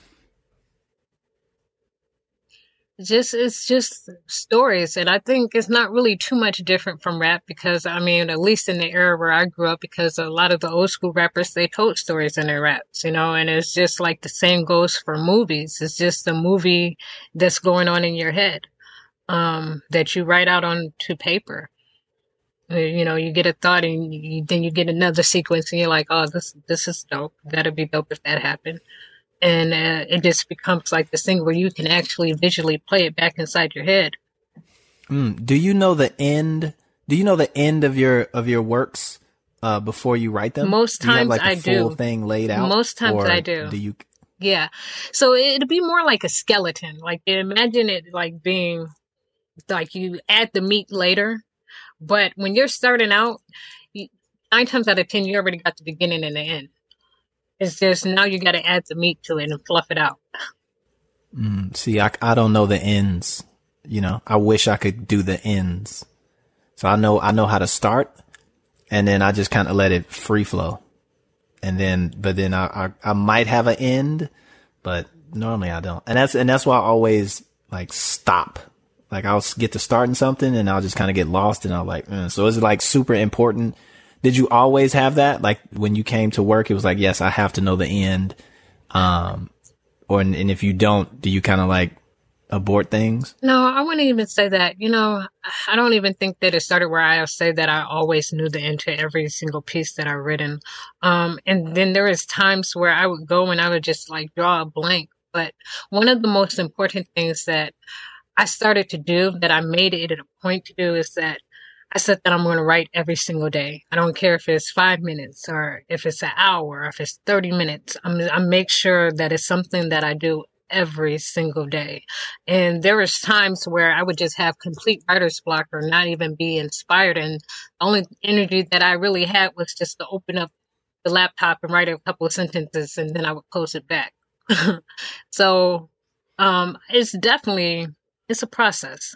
F: It's just stories. And I think it's not really too much different from rap because, I mean, at least in the era where I grew up, because a lot of the old school rappers, they told stories in their raps, you know, and it's just like the same goes for movies. It's just a movie that's going on in your head, that you write out onto paper. You know, you get a thought and then you get another sequence and you're like, oh, this is dope. That'd be dope if that happened. And it just becomes like this thing where you can actually visually play it back inside your head.
D: Do you know the end? Do you know the end of your works before you write them?
F: Most times I do.
D: Do you have like the full thing laid out?
F: Most times I do.
D: Do you?
F: Yeah. So it'd be more like a skeleton. Like imagine it like being like you add the meat later, but when you're starting out, 9 times out of 10 you already got the beginning and the end. It's just now you got to add the meat to it and fluff it out.
D: See, I don't know the ends. You know, I wish I could do the ends. So I know how to start, and then I just kind of let it free flow. And then, but then I might have an end, but normally I don't. And that's why I always like stop. Like I'll get to starting something and I'll just kind of get lost and I'll like, So is it like super important? Did you always have that? Like when you came to work, it was like, yes, I have to know the end. And if you don't, do you kind of like abort things?
F: No, I wouldn't even say that. I don't even think that it started where I say that I always knew the end to every single piece that I've written. And then there was times where I would go and I would just like draw a blank. But one of the most important things that I started to do, that I made it a point to do, is that I said that I'm going to write every single day. I don't care if it's 5 minutes or if it's an hour or if it's 30 minutes. I make sure that it's something that I do every single day. And there was times where I would just have complete writer's block or not even be inspired. And the only energy that I really had was just to open up the laptop and write a couple of sentences, and then I would close it back. So it's a process.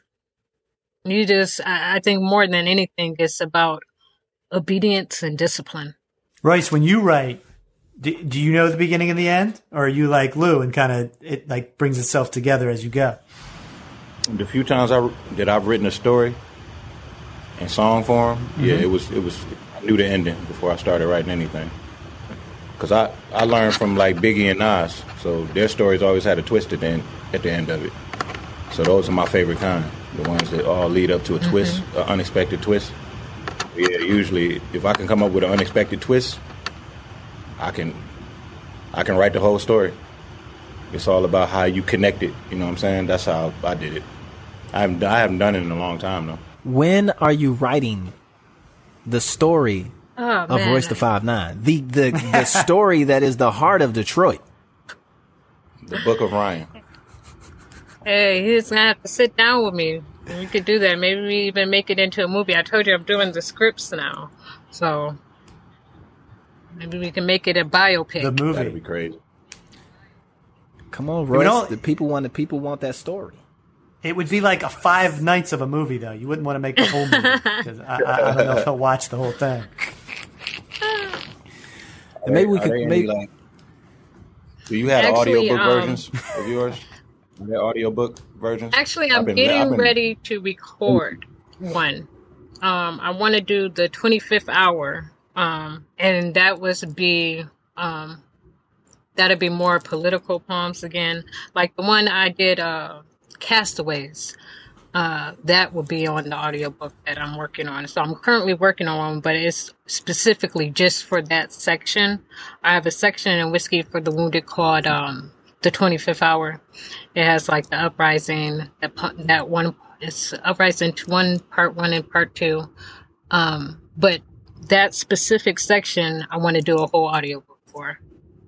F: I think more than anything, it's about obedience and discipline.
C: Royce, when you write, do you know the beginning and the end? Or are you like Lou and kind of it like brings itself together as you go?
B: The few times I've written a story in song form, yeah, it was I knew the ending before I started writing anything. Because I learned from like Biggie and Nas, so their stories always had a twist at the end of it. So those are my favorite kind, the ones that all lead up to a twist, an unexpected twist. Yeah, usually if I can come up with an unexpected twist, I can write the whole story. It's all about how you connect it. You know what I'm saying? That's how I did it. I haven't done it in a long time though.
D: When are you writing the story of Royce the 5'9"? The story that is the heart of Detroit.
B: The Book of Ryan.
F: Hey, he's gonna have to sit down with me. We could do that. Maybe we even make it into a movie. I told you I'm doing the scripts now, so maybe we can make it a biopic.
C: The movie.
B: That'd be crazy.
D: Come on, Royce. The people want that story.
C: It would be like a 5 nights of a movie, though. You wouldn't want to make the whole movie because I don't know if I'll watch the whole thing.
D: And maybe we could.
B: Do you have audiobook versions of yours? The audiobook versions?
F: Actually, I'm getting ready to record one. I want to do the 25th hour, and that that'd be more political poems again, like the one I did, Castaways. That will be on the audiobook that I'm working on. So I'm currently working on one, but it's specifically just for that section. I have a section in Whiskey for the Wounded called the 25th Hour. It has like the uprising, that one. It's uprising one, part 1 and part 2. But that specific section, I want to do a whole audiobook for.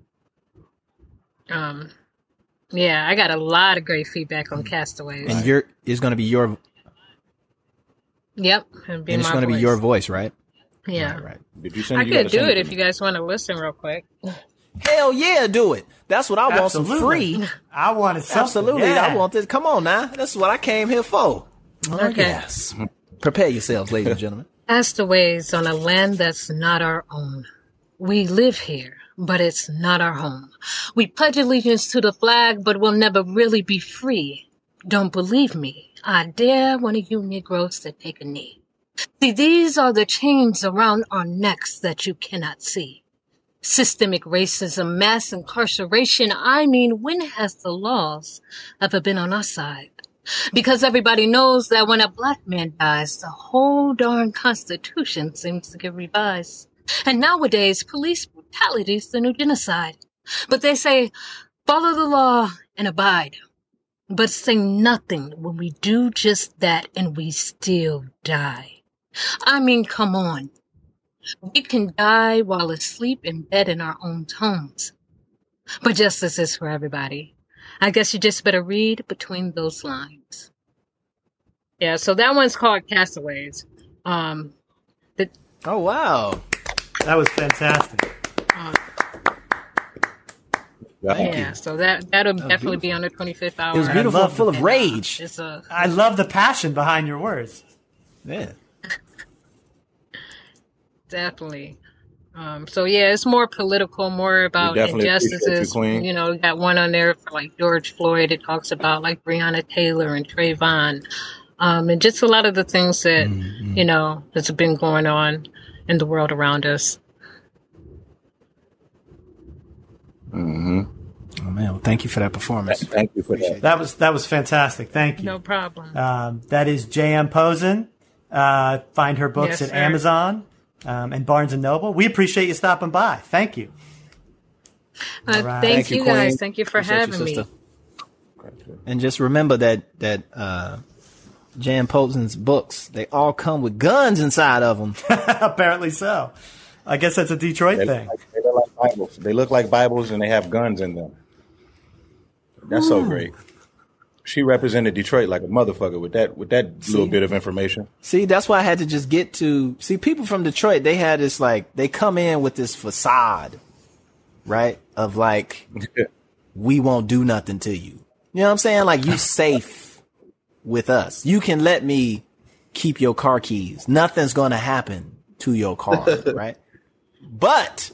F: Yeah, I got a lot of great feedback on Castaways.
D: And it's going to be your.
F: Yep,
D: and it's going to be your voice, right?
F: Yeah.
B: Right. Did you send?
F: I could do it if you guys want to listen real quick.
D: Hell yeah, do it. That's what I want. Some free.
C: I wanted something.
D: Absolutely, yeah. I want this. Come on now, that's what I came here for.
F: Okay.
D: Yes. Prepare yourselves, ladies and gentlemen.
F: Castaways on a land that's not our own. We live here, but it's not our home. We pledge allegiance to the flag, but we'll never really be free. Don't believe me? I dare one of you Negroes to take a knee. See, these are the chains around our necks that you cannot see. Systemic racism, mass incarceration. I mean, when has the laws ever been on our side? Because everybody knows that when a black man dies, the whole darn Constitution seems to get revised. And nowadays, police brutality is the new genocide. But they say, follow the law and abide. But say nothing when we do just that and we still die. I mean, come on. We can die while asleep in bed in our own homes. But justice is for everybody. I guess you just better read between those lines. Yeah, so that one's called Castaways.
D: Oh, wow.
C: That was fantastic.
F: Yeah, so that'll definitely be on the 25th hour.
D: It was beautiful, full of rage.
C: I love the passion behind your words.
D: Yeah.
F: definitely. So yeah, it's more political, more about
B: definitely appreciate you,
F: injustices.
B: Queen.
F: You know, we got one on there for like George Floyd. It talks about like Breonna Taylor and Trayvon, and just a lot of the things that you know that's been going on in the world around us.
B: Mm-hmm.
D: Oh man, well, thank you for that performance.
B: Thank you for that.
C: That was fantastic. Thank you.
F: No problem.
C: That is J.M. Posen. Find her books
F: Yes,
C: at
F: sir.
C: Amazon and Barnes and Noble. We appreciate you stopping by. Thank you. All right.
F: Thank you guys.
B: Queen.
F: Thank you for
D: Appreciate you,
F: having me.
D: sister. And just remember that Jan Posen's books, they all come with guns inside of them.
C: Apparently so. I guess that's a Detroit thing.
B: They look like Bibles. They look like Bibles and they have guns in them. That's so great. She represented Detroit like a motherfucker with that little bit of information.
D: See, that's why I had to just get to see people from Detroit. They had this like they come in with this facade, right? Of like we won't do nothing to you. You know what I'm saying? Like you safe with us. You can let me keep your car keys. Nothing's going to happen to your car, right? But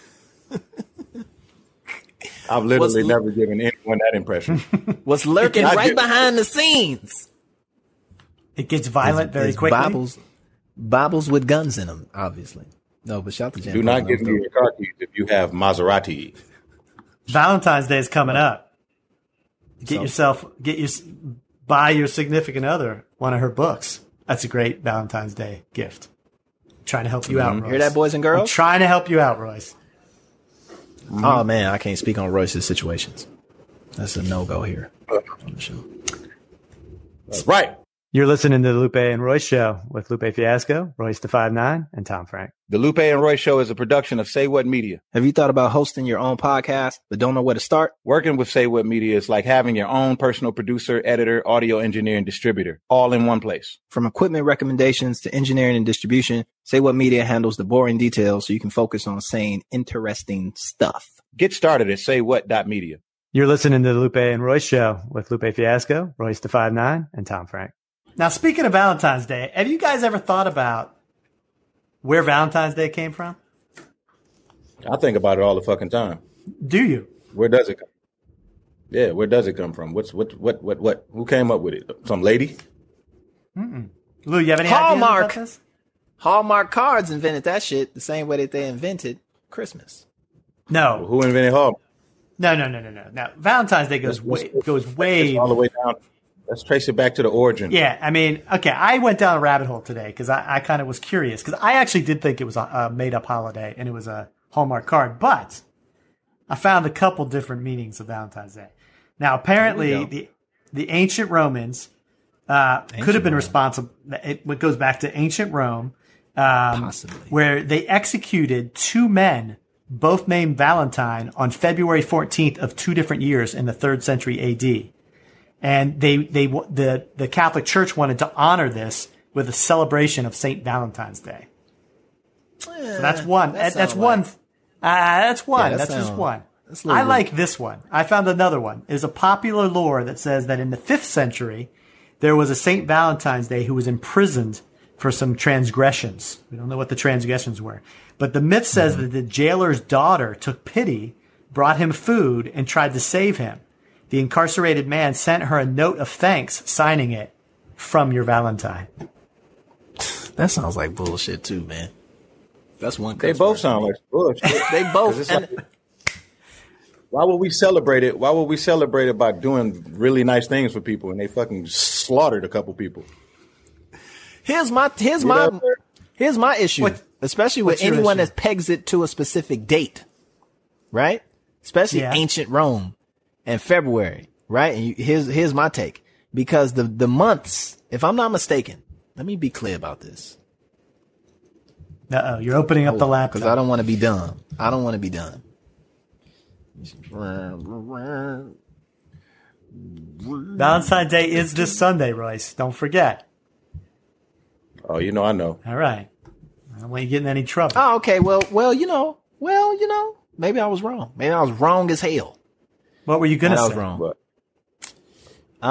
B: I've literally never given anyone that impression.
D: what's lurking right behind the scenes?
C: It gets violent very
D: It's
C: quickly.
D: Bibles with guns in them, obviously. No, but shout out to Jan.
B: Do not give me your car keys if you have Maserati.
C: Valentine's Day is coming up.
D: So-
C: Buy your significant other one of her books. That's a great Valentine's Day gift. Trying to help you out, Royce.
D: Hear that, boys and
C: I'm
D: girls?
C: trying to help you out, Royce.
D: Oh man, I can't speak on Royce's situations. That's a no-go here on the show.
B: That's right.
A: You're listening to the Lupe and Royce Show with Lupe Fiasco, Royce the 5'9", and Tom Frank.
B: The Lupe and Roy Show is a production of Say What Media.
D: Have you thought about hosting your own podcast but don't know where to start?
B: Working with Say What Media is like having your own personal producer, editor, audio engineer, and distributor all in one place.
D: From equipment recommendations to engineering and distribution, Say What Media handles the boring details so you can focus on saying interesting stuff.
B: Get started at saywhat.media.
A: You're listening to the Lupe and Royce Show with Lupe Fiasco, Royce the 5'9", and Tom Frank.
C: Now, speaking of Valentine's Day, have you guys ever thought about where Valentine's Day came from?
B: I think about it all the fucking time.
C: Do you?
B: Where does it come? Yeah, where does it come from? What? Who came up with it? Some lady?
C: Lou, you have any
D: Hallmark.
C: ideas about this?
D: Hallmark Cards invented that shit the same way that they invented Christmas.
C: No.
B: Who invented Hallmark?
C: No. Now, Valentine's Day goes way.
B: All the way down. Let's trace it back to the origin.
C: Yeah, I mean, okay, I went down a rabbit hole today because I kind of was curious because I actually did think it was a made-up holiday and it was a Hallmark card, but I found a couple different meanings of Valentine's Day. Now, apparently, the ancient Romans could have been responsible. It goes back to ancient Rome,
D: Possibly.
C: where they executed two men, both named Valentine, on February 14th of two different years in the 3rd century A.D. And the Catholic Church wanted to honor this with a celebration of St. Valentine's Day. So that's one. That's one. That's one.
D: that
C: That's just
D: sound-
C: one.
D: that's a little
C: I like this one. I found another one. There's a popular lore that says that in the 5th century, there was a St. Valentine's Day who was imprisoned for some transgressions. We don't know what the transgressions were. But the myth says that the jailer's daughter took pity, brought him food, and tried to save him. The incarcerated man sent her a note of thanks, signing it, "From your Valentine."
D: That sounds like bullshit too, man. That's one.
B: They
D: cuss
B: both
D: word.
B: sound like bullshit.
D: They
B: 'Cause
D: both.
B: it's
D: And,
B: like, why would we celebrate it? Why would we celebrate it by doing really nice things for people and they fucking slaughtered a couple people?
D: here's my issue, especially with
C: what's your
D: anyone
C: issue?
D: that pegs it to a specific date, right? Especially
C: Yeah.
D: ancient Rome and February, right? And here's my take, because the months, if I'm not mistaken, let me be clear about this,
C: Uh-oh, you're opening up the laptop.
D: because I don't want to be dumb. I don't want to be dumb.
C: Valentine's Day is this Sunday, Royce. Don't forget.
B: Oh, you know, I know.
C: All right. I don't want you to get in any trouble.
D: Oh, okay. Well, you know, maybe I was wrong. Maybe I was wrong as hell.
C: What were you going to
D: I
C: say?
D: was wrong.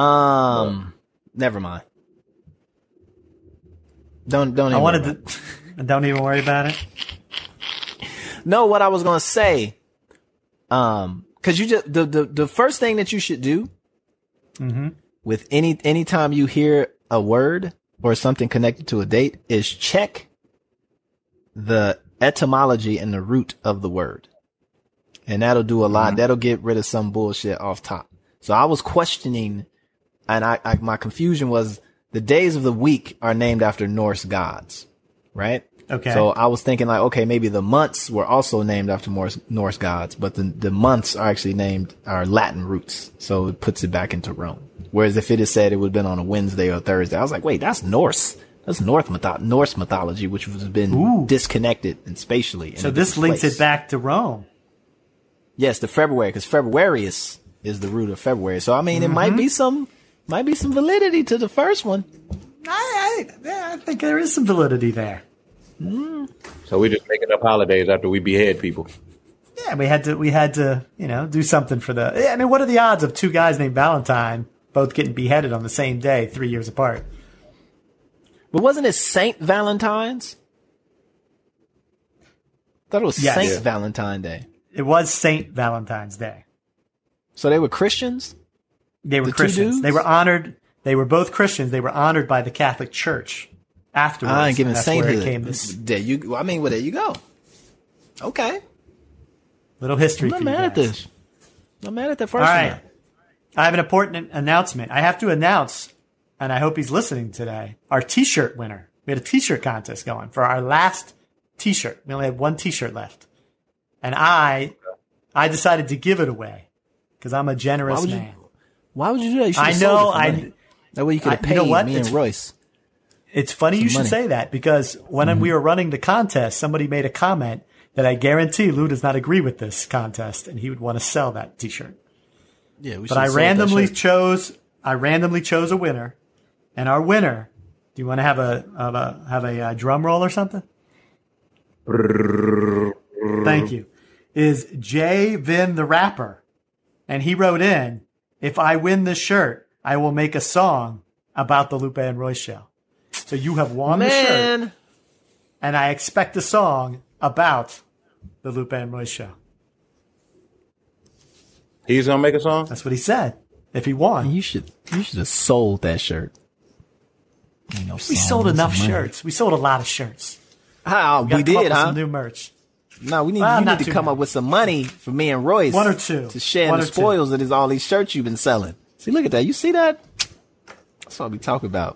B: But
D: Never mind. Don't. Even
C: I wanted
D: worry
C: to. and don't even worry about it?
D: No, what I was gonna say, cause you just, the first thing that you should do with anytime you hear a word or something connected to a date is check the etymology and the root of the word. And that'll do a lot. That'll get rid of some bullshit off top. So I was questioning, and my confusion was the days of the week are named after Norse gods, right?
C: Okay.
D: So I was thinking like, okay, maybe the months were also named after Norse gods, but the months are actually are Latin roots. So it puts it back into Rome. Whereas if it had said it would have been on a Wednesday or Thursday, I was like, wait, that's Norse. That's Norse mythology, which has been disconnected and spatially.
C: So this links it back to Rome.
D: Yes, to February, because Februarius is the root of February. So I mean, it might be some validity to the first one.
C: I think there is some validity there.
B: So we're just making up holidays after we behead people.
C: Yeah, we had to, do something for the. I mean, what are the odds of two guys named Valentine both getting beheaded on the same day, 3 years apart?
D: But wasn't it Saint Valentine's? I thought it was Saint Valentine Day.
C: It was Saint Valentine's Day.
D: So they were Christians?
C: They were Christians. They were honored. They were both Christians. They were honored by the Catholic Church afterwards.
D: And given sainthood.
C: There you
D: go. Okay.
C: Little history for
D: I'm
C: you
D: not mad at
C: guys.
D: this. I'm mad at that first
C: All
D: one.
C: right. I have an important announcement. I have to announce, and I hope he's listening today, our T-shirt winner. We had a T-shirt contest going for our last T-shirt. We only had one T-shirt left. And I decided to give it away because I'm a generous man.
D: Why would you do that? You should have
C: I
D: sold
C: know.
D: it for money. That way you could have paid me and Royce.
C: It's funny you should say that because when we were running the contest, somebody made a comment that I guarantee Lou does not agree with this contest and he would want to sell that T-shirt.
D: Yeah, we
C: but I randomly chose a winner, and our winner. Do you want to have a drum roll or something? Thank you. Is Jay Vin the rapper, and he wrote in, "If I win this shirt, I will make a song about the Lupe and Royce show." So you have won the shirt, and I expect a song about the Lupe and Royce show.
B: He's gonna make a song?
C: That's what he said. If he won.
D: You should have sold that shirt.
C: We sold enough shirts. We sold a lot of shirts.
D: We did, huh?
C: Some new merch.
D: No, you need to come up with some money for me and Royce.
C: One or two.
D: To share in the spoils of all these shirts you've been selling. See, look at that. You see that? That's what we talk about.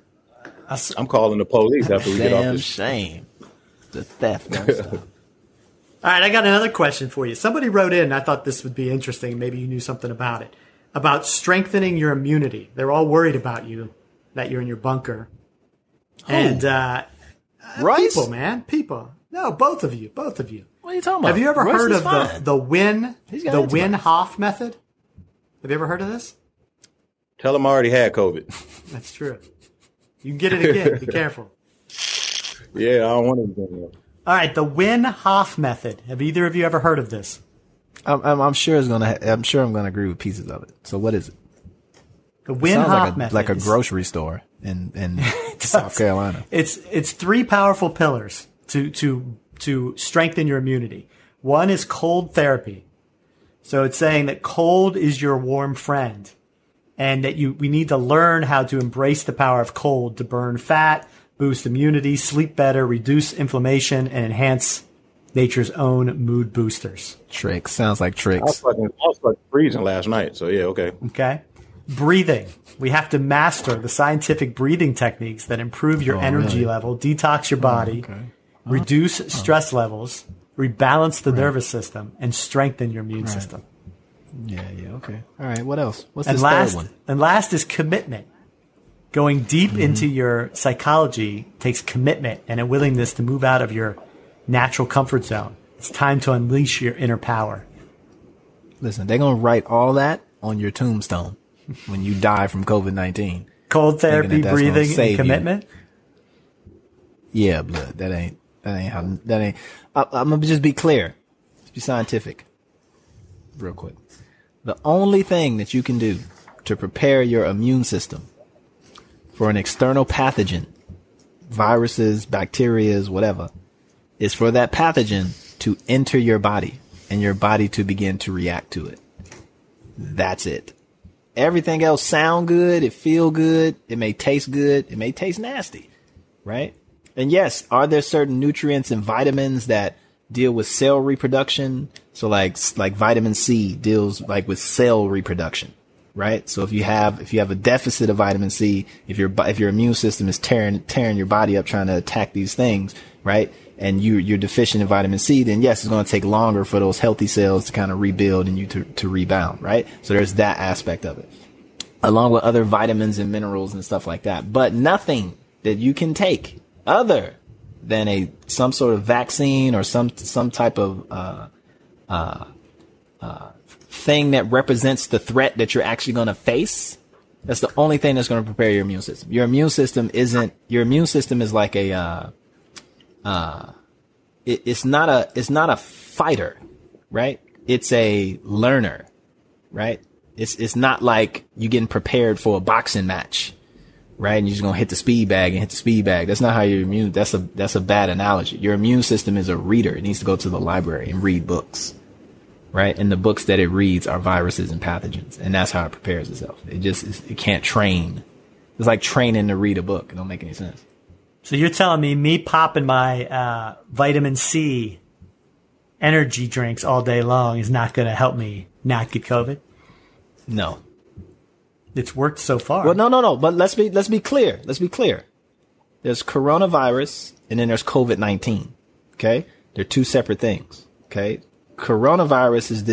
B: I'm calling the police after we get off
D: Damn
B: this.
D: shame. The theft. Don't stop.
C: All right, I got another question for you. Somebody wrote in, I thought this would be interesting. Maybe you knew something about it. About strengthening your immunity. They're all worried about you, that you're in your bunker. And
D: Royce?
C: people, man. People. No, both of you.
D: What are you talking about?
C: Have you ever
D: Royce
C: heard
D: is
C: of
D: fine.
C: the
D: antibodies.
C: Win-Hoff method? Have you ever heard of this?
B: Tell him I already had COVID.
C: That's true. You can get it again. Be careful.
B: Yeah, I don't want anything else.
C: All right, the Win-Hoff method. Have either of you ever heard of this?
D: I'm sure I'm gonna agree with pieces of it. So what is it?
C: The Win-Hoff
D: Sounds
C: method.
D: like a
C: is-
D: grocery store in South Carolina.
C: It's three powerful pillars to strengthen your immunity. One is cold therapy. So it's saying that cold is your warm friend, and that we need to learn how to embrace the power of cold to burn fat, boost immunity, sleep better, reduce inflammation, and enhance nature's own mood boosters.
D: Tricks. Sounds like
B: I
D: tricks.
B: was fucking freezing last night, so yeah, okay.
C: Okay? Breathing. We have to master the scientific breathing techniques that improve your energy
D: really?
C: level, detox your body, reduce stress levels, rebalance the nervous system, and strengthen your immune system.
D: Yeah, okay. All right, what else? What's
C: And
D: this
C: last,
D: third one?
C: and last is commitment. Going deep into your psychology takes commitment and a willingness to move out of your natural comfort zone. It's time to unleash your inner power.
D: Listen, they're going to write all that on your tombstone when you die from COVID-19.
C: Cold therapy,
D: that's gonna
C: breathing,
D: save
C: and
D: you.
C: commitment.
D: Yeah, blood. That ain't I'm going to just be clear. Let's be scientific. Real quick. The only thing that you can do to prepare your immune system for an external pathogen viruses, bacterias, whatever, is for that pathogen to enter your body and your body to begin to react to it. That's it. Everything else sound good. It feel good. It may taste good. It may taste nasty, right? And yes, are there certain nutrients and vitamins that deal with cell reproduction? So like vitamin C deals like with cell reproduction, right? So if you have a deficit of vitamin C, if your immune system is tearing your body up trying to attack these things, right? And you're deficient in vitamin C, then yes, it's going to take longer for those healthy cells to kind of rebuild and you to rebound, right? So there's that aspect of it, along with other vitamins and minerals and stuff like that. But nothing that you can take other than some sort of vaccine or some type of thing that represents the threat that you're actually going to face. That's the only thing that's going to prepare your immune system. Your immune system is like it's not a fighter, right? It's a learner, right? It's not like you getting prepared for a boxing match, right? And you're just going to hit the speed bag. That's not how your immune, that's a bad analogy. Your immune system is a reader. It needs to go to the library and read books, right? And the books that it reads are viruses and pathogens. And that's how it prepares itself. It can't train. It's like training to read a book. It don't make any sense.
C: So you're telling me popping my vitamin C energy drinks all day long is not going to help me not get COVID?
D: No.
C: It's worked so far.
D: Well, no. But let's be clear. There's coronavirus and then there's COVID-19. Okay, they're two separate things. Okay, coronavirus is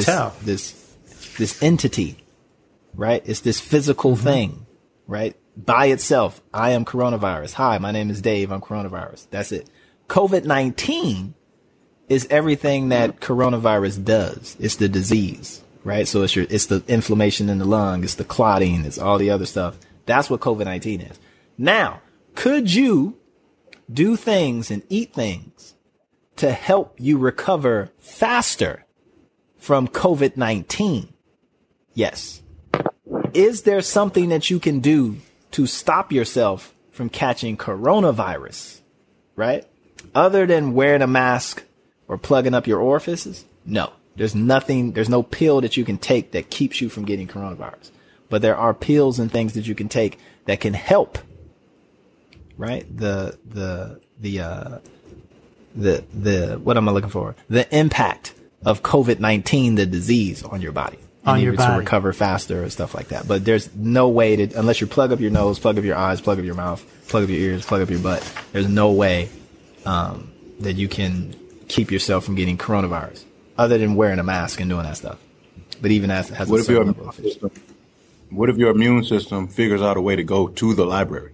D: this entity, right? It's this physical thing, right? By itself, I am coronavirus. Hi, my name is Dave. I'm coronavirus. That's it. COVID-19 is everything that coronavirus does. It's the disease, right? So it's the inflammation in the lung. It's the clotting. It's all the other stuff. That's what COVID-19 is. Now, could you do things and eat things to help you recover faster from COVID-19? Yes. Is there something that you can do to stop yourself from catching coronavirus, right? Other than wearing a mask or plugging up your orifices? No, there's no pill that you can take that keeps you from getting coronavirus. But there are pills and things that you can take that can help, right? What am I looking for? The impact of COVID-19, the disease on your body. To recover faster or stuff like that. But there's no way to, unless you plug up your nose, plug up your eyes, plug up your mouth, plug up your ears, plug up your butt, there's no way that you can keep yourself from getting coronavirus other than wearing a mask and doing that stuff. But even that has
B: what if your immune system figures out a way to go to the library?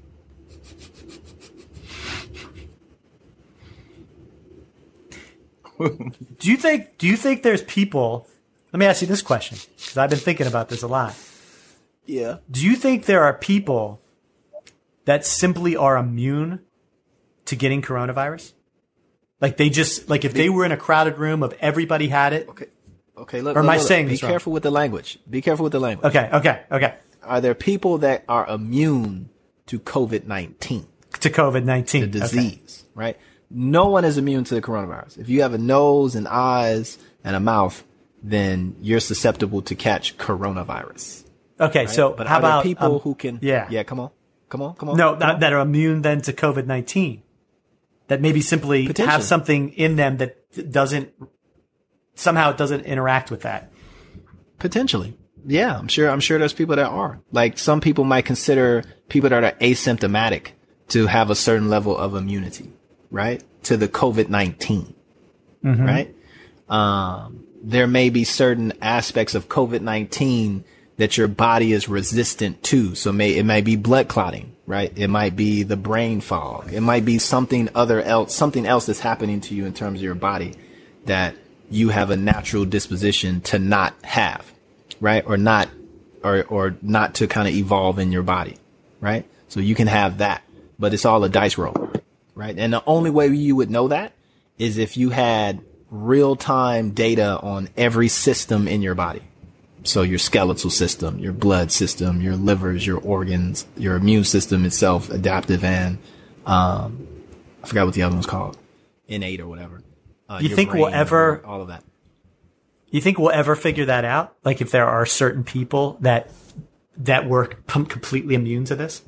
C: Do you think there's people? Let me ask you this question, because I've been thinking about this a lot.
D: Yeah.
C: Do you think there are people that simply are immune to getting coronavirus? Like if they were in a crowded room of everybody had it.
D: Okay. Look,
C: or am I saying this
D: wrong?
C: Be
D: careful with the language.
C: Okay.
D: Are there people that are immune to COVID-19?
C: To COVID-19.
D: The disease, right? No one is immune to the coronavirus. If you have a nose and eyes and a mouth, then you're susceptible to catch coronavirus.
C: Okay, right? So
D: but
C: how about
D: people who can?
C: Yeah,
D: come on.
C: No, that are immune then to COVID-19, that maybe simply have something in them that doesn't interact with that.
D: Potentially, yeah. I'm sure there's people that are. Like some people might consider people that are asymptomatic to have a certain level of immunity, right, to the COVID-19, right? There may be certain aspects of COVID-19 that your body is resistant to. So it may be blood clotting, right? It might be the brain fog. It might be something else that's happening to you in terms of your body that you have a natural disposition to not have, right? Or not to kind of evolve in your body, right? So you can have that, but it's all a dice roll, right? And the only way you would know that is if you had real-time data on every system in your body. So your skeletal system, your blood system, your livers, your organs, your immune system itself, adaptive and I forgot what the other one's called. Innate or whatever.
C: You
D: Your
C: think we'll
D: brain,
C: ever
D: all of that?
C: You think we'll ever figure that out? Like if there are certain people that were completely immune to this?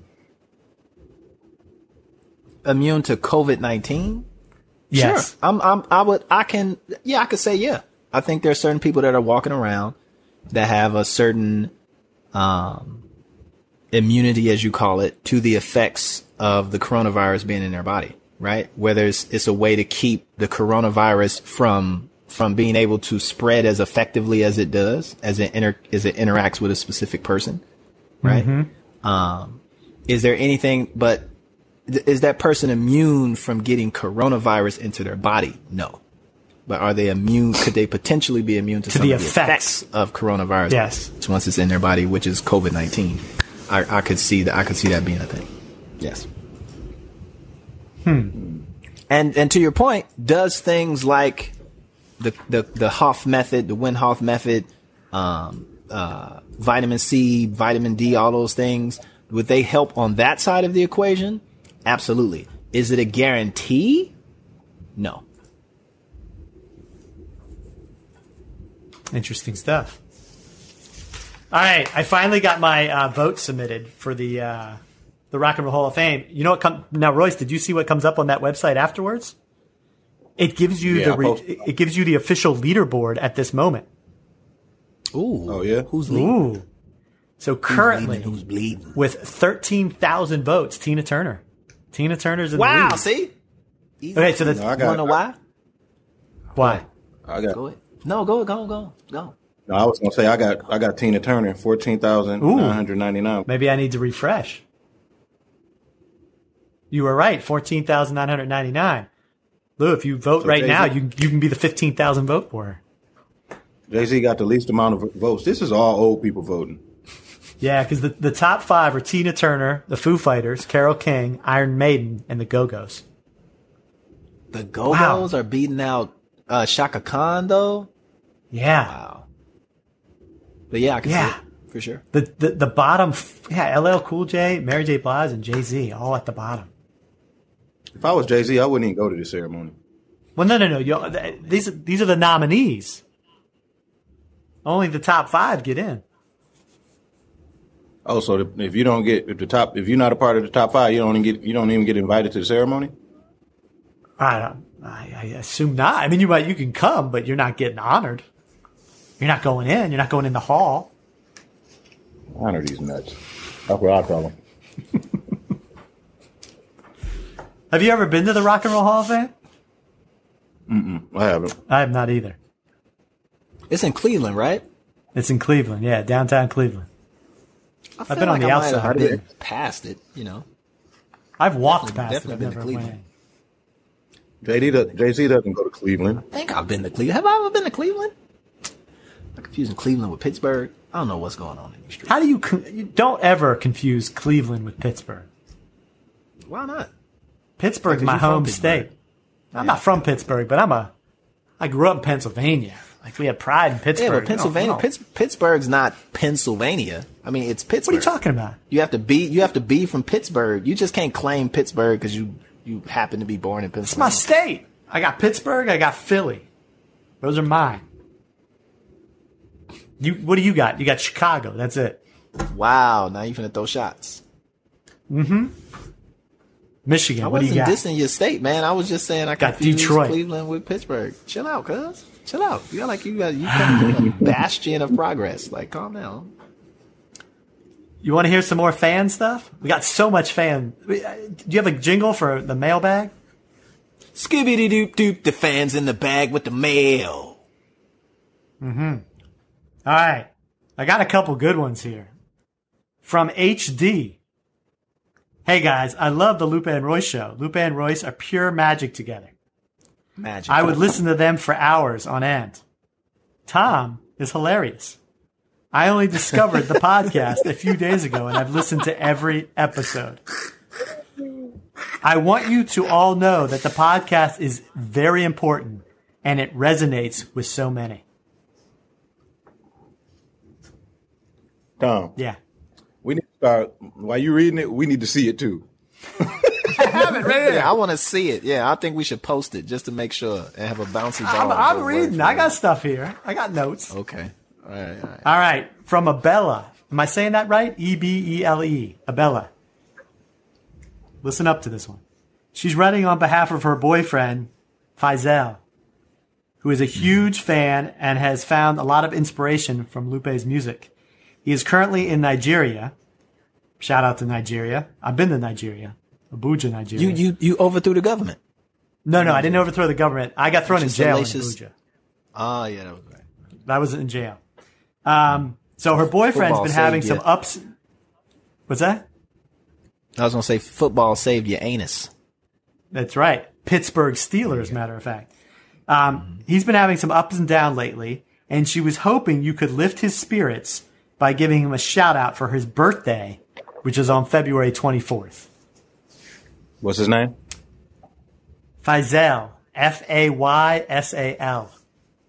D: Immune to COVID-19?
C: Yes.
D: Sure. I could say yeah. I think there are certain people that are walking around that have a certain immunity, as you call it, to the effects of the coronavirus being in their body, right? Whether it's a way to keep the coronavirus from being able to spread as effectively as it does, as it interacts with a specific person, right? Mm-hmm. Is there anything, but is that person immune from getting coronavirus into their body? No. But are they immune? Could they potentially be immune to some
C: the
D: of the effects of coronavirus?
C: Yes.
D: Once it's in their body, which is COVID-19. I could see that. I could see that being a thing. Yes. And to your point, does things like the Hoff method, the Wim Hof method, vitamin C, vitamin D, all those things, would they help on that side of the equation? Absolutely. Is it a guarantee? No.
C: Interesting stuff. All right, I finally got my vote submitted for the Rock and Roll Hall of Fame. You know what? Now, Royce, did you see what comes up on that website afterwards? It gives you it gives you the official leaderboard at this moment.
D: Ooh.
B: Oh yeah.
D: Who's leading?
C: Ooh. So currently,
D: Who's bleeding?
C: with 13,000 votes, Tina Turner. Tina Turner's in the
D: Wow.
C: lead.
D: See. Easy.
C: Okay, so
B: No,
C: that's
D: You wanna know why?
C: why.
B: I got.
D: Go ahead. No, go.
B: No, I was gonna say I got Tina Turner, 14,999.
C: Maybe I need to refresh. You were right, 14,999. Lou, if you vote
B: So
C: right
B: Jay-Z-
C: now, you can be the 15,000 vote for her.
B: Jay-Z got the least amount of votes. This is all old people voting.
C: Yeah, because the top five are Tina Turner, the Foo Fighters, Carole King, Iron Maiden, and the Go-Go's.
D: The Go-Go's are beating out Shaka Khan, though.
C: Yeah.
D: Wow. But yeah, I can see it for sure.
C: The bottom, LL Cool J, Mary J. Blige, and Jay-Z all at the bottom.
B: If I was Jay-Z, I wouldn't even go to this ceremony.
C: Well, no. These are the nominees. Only the top five get in.
B: Oh, so if you're not a part of the top five, you don't even get invited to the ceremony.
C: I assume not. I mean, you can come, but you're not getting honored. You're not going in. You're not going in the hall.
B: Honor these nuts. That's what I tell them.
C: Have you ever been to the Rock and Roll Hall of Fame?
B: I haven't.
C: I have not either.
D: It's in Cleveland, right?
C: It's in Cleveland, yeah, downtown Cleveland.
D: I've
C: been on the outside.
D: I've been past it, you know.
C: I've walked past it.
D: Definitely
C: I've
D: been to
C: never
D: Cleveland.
C: went in.
B: Jay-Z doesn't go to Cleveland.
D: I think I've been to Cleveland. Have I ever been to Cleveland? I'm confusing Cleveland with Pittsburgh. I don't know what's going on in these streets.
C: How do you don't ever confuse Cleveland with Pittsburgh?
D: Why not?
C: Pittsburgh's
D: Because
C: my
D: you're from
C: home
D: Pittsburgh.
C: state. I'm not from Pittsburgh, but I grew up in Pennsylvania. Like we had pride in Pittsburgh.
D: Yeah, but Pennsylvania,
C: No.
D: Pittsburgh's not Pennsylvania. I mean, it's Pittsburgh.
C: What are you talking about?
D: You have to be from Pittsburgh. You just can't claim Pittsburgh because you happen to be born in
C: It's my
D: Pennsylvania.
C: state. I got Pittsburgh. I got Philly. Those are mine. What do you got? You got Chicago. That's it.
D: Wow, now you finna throw shots.
C: Michigan.
D: I
C: What do you
D: wasn't
C: got?
D: dissing your state, man. I was just saying I
C: Got
D: confused
C: Detroit.
D: Cleveland with Pittsburgh. Chill out, cuz. Chill out. You got you come from a bastion of progress. Like, calm down.
C: You want to hear some more fan stuff? We got so much fan. Do you have a jingle for the mailbag?
D: Scooby doop doop. The fans in the bag with the mail.
C: All right. I got a couple good ones here. From HD. Hey guys, I love the Lupe and Royce show. Lupe and Royce are pure magic together.
D: Magic.
C: I would listen to them for hours on end. Tom is hilarious. I only discovered the podcast a few days ago and I've listened to every episode. I want you to all know that the podcast is very important and it resonates with so many.
B: Tom,
C: Yeah.
B: we need to start. While you're reading it, we need to see it too.
C: have it right here.
D: Yeah, I want to see it. Yeah, I think we should post it just to make sure and have a bouncy ball.
C: I'm reading. I got stuff here. I got notes.
D: Okay. All right.
C: All right. From Abella. Am I saying that right? Ebele. Abella. Listen up to this one. She's writing on behalf of her boyfriend, Faisal, who is a huge fan and has found a lot of inspiration from Lupe's music. He is currently in Nigeria. Shout out to Nigeria. I've been to Nigeria. Abuja, Nigeria.
D: You overthrew the government.
C: No, I didn't overthrow the government. I got thrown in jail in
D: salacious.
C: Abuja.
D: Oh, yeah, that was right.
C: That was in jail. So her boyfriend's
D: Football
C: been having
D: saved
C: some
D: you.
C: ups. What's that?
D: I was going to say football saved your anus.
C: That's right. Pittsburgh Steelers, matter of fact. He's been having some ups and downs lately, and she was hoping you could lift his spirits by giving him a shout out for his birthday, which is on February 24th.
B: What's his name?
C: Faisal. Faysal.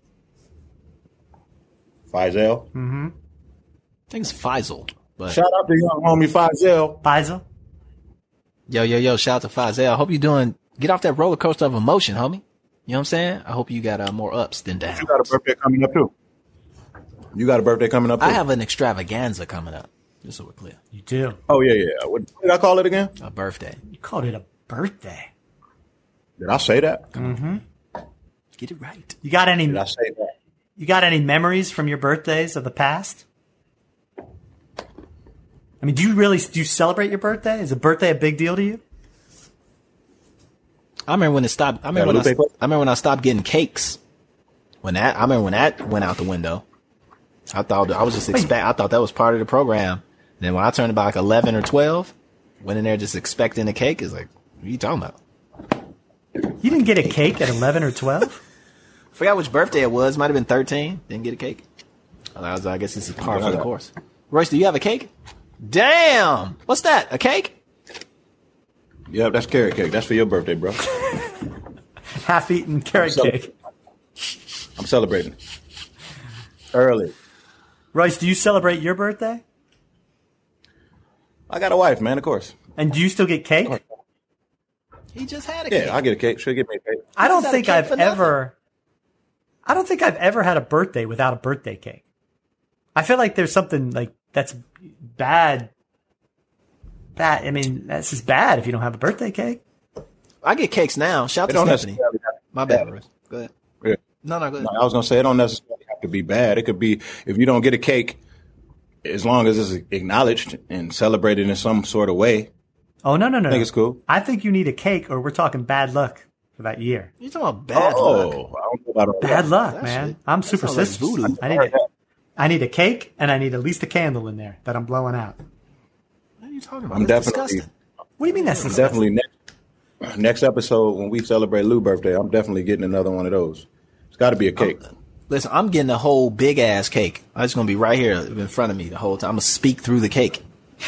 B: Faisal.
D: I think it's Faisal. But
B: Shout out to young homie Faisal.
C: Faisal?
D: yo, shout out to Faisal. I hope you're doing, get off that roller coaster of emotion, homie. You know what I'm saying? I hope you got more ups than downs.
B: You got a birthday coming up too.
D: I have an extravaganza coming up, just so we're clear.
C: You do.
B: Oh, yeah. What did I call it again?
D: A birthday.
C: You called it a birthday.
B: Did I say that?
D: Get it right.
C: You got any?
B: Did I say that?
C: You got any memories from your birthdays of the past? I mean, do you celebrate your birthday? Is a birthday a big deal to you?
D: I remember when it stopped. I remember when I stopped getting cakes. I remember when that went out the window. I thought that was part of the program. And then when I turned about like 11 or 12, went in there just expecting a cake. It's like, what are you talking about?
C: You didn't get a cake at 11 or 12?
D: Forgot which birthday it was. Might have been 13. Didn't get a cake. I guess this is par for the course. Royce, do you have a cake? Damn! What's that? A cake?
B: Yeah, that's carrot cake. That's for your birthday, bro.
C: Half-eaten carrot cake.
B: I'm celebrating. Early.
C: Royce, do you celebrate your birthday?
B: I got a wife, man, of course.
C: And do you still get cake?
D: He just had a cake.
B: Yeah, I get a cake. She'll get me a cake.
C: I don't
D: Is that a
C: think
D: cake
C: I've
D: for nothing?
C: ever had a birthday without a birthday cake. I feel like there's something like that's bad. I mean, that's just bad if you don't have a birthday cake.
D: I get cakes now. Shout
B: It
D: out
B: don't
D: to Stephanie.
B: necessarily have to be
D: My bad,
B: bad.
D: Royce. Go ahead.
B: Yeah.
D: No, go ahead.
B: No, I was going to say, it don't necessarily have to be bad. It could be, if you don't get a cake, as long as it's acknowledged and celebrated in some sort of way,
C: Oh, no.
B: I think it's cool.
C: I think you need a cake or we're talking bad luck for that year.
D: You talking about bad luck?
B: I don't know about all
C: Bad
B: that.
C: luck,
D: That
C: man.
D: shit-
C: I'm
D: that sounds like
C: superstitious.
D: voodoo.
C: I need a cake and I need at least a candle in there that I'm blowing out.
D: What are you talking about?
B: I'm
D: That's
B: definitely,
D: disgusting.
C: What do you mean that's disgusting?
B: definitely next episode when we celebrate Lou's birthday, I'm definitely getting another one of those. It's got to be a cake.
D: Listen, I'm getting a whole big ass cake. I'm just gonna be right here in front of me the whole time. I'm gonna speak through the cake.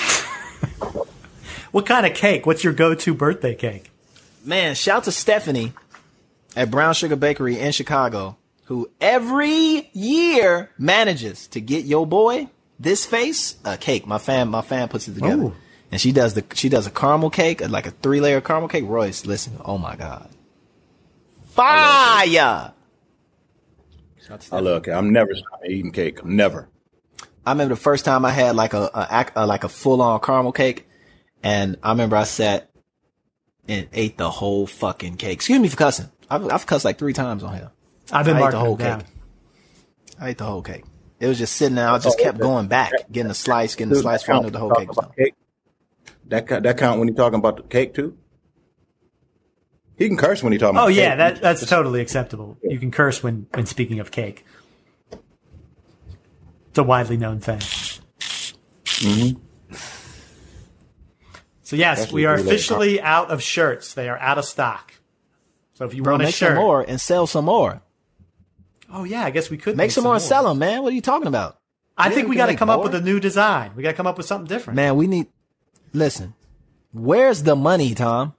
C: What kind of cake? What's your go-to birthday cake?
D: Man, shout to Stephanie at Brown Sugar Bakery in Chicago, who every year manages to get your boy this face a cake. My fan puts it together,
C: Ooh.
D: and she does a caramel cake, like a 3-layer caramel cake. Royce, listen, oh my god, fire! Shout to
B: I
D: Stephanie.
B: love cake. I'm never stopping eating cake. I'm never.
D: I remember the first time I had like a full on caramel cake, and I remember I sat and ate the whole fucking cake. Excuse me for cussing. I've cussed like 3 times on here.
C: I've been
D: I ate
C: marking
D: the whole
C: them down.
D: cake. I ate the whole cake. It was just sitting there. I just kept going back, getting a slice for the whole cake.
B: That count when you're talking about the cake too? He can curse when he's talking about
C: Oh
B: cake.
C: yeah, that's totally acceptable. You can curse when speaking of cake. It's a widely known thing. So yes,
B: That's
C: we are
B: really
C: officially out of shirts. They are out of stock. So if you
D: Bro,
C: want a
D: make some
C: shirt,
D: more and sell some more.
C: oh yeah, I guess we could
D: Make some more and sell them, man. What are you talking about?
C: I
D: Yeah,
C: think
D: we
C: we
D: can
C: got to
D: make
C: come up
D: more.
C: with a new design. We got to come up with something different.
D: Man, we need. Listen, where's the money, Tom?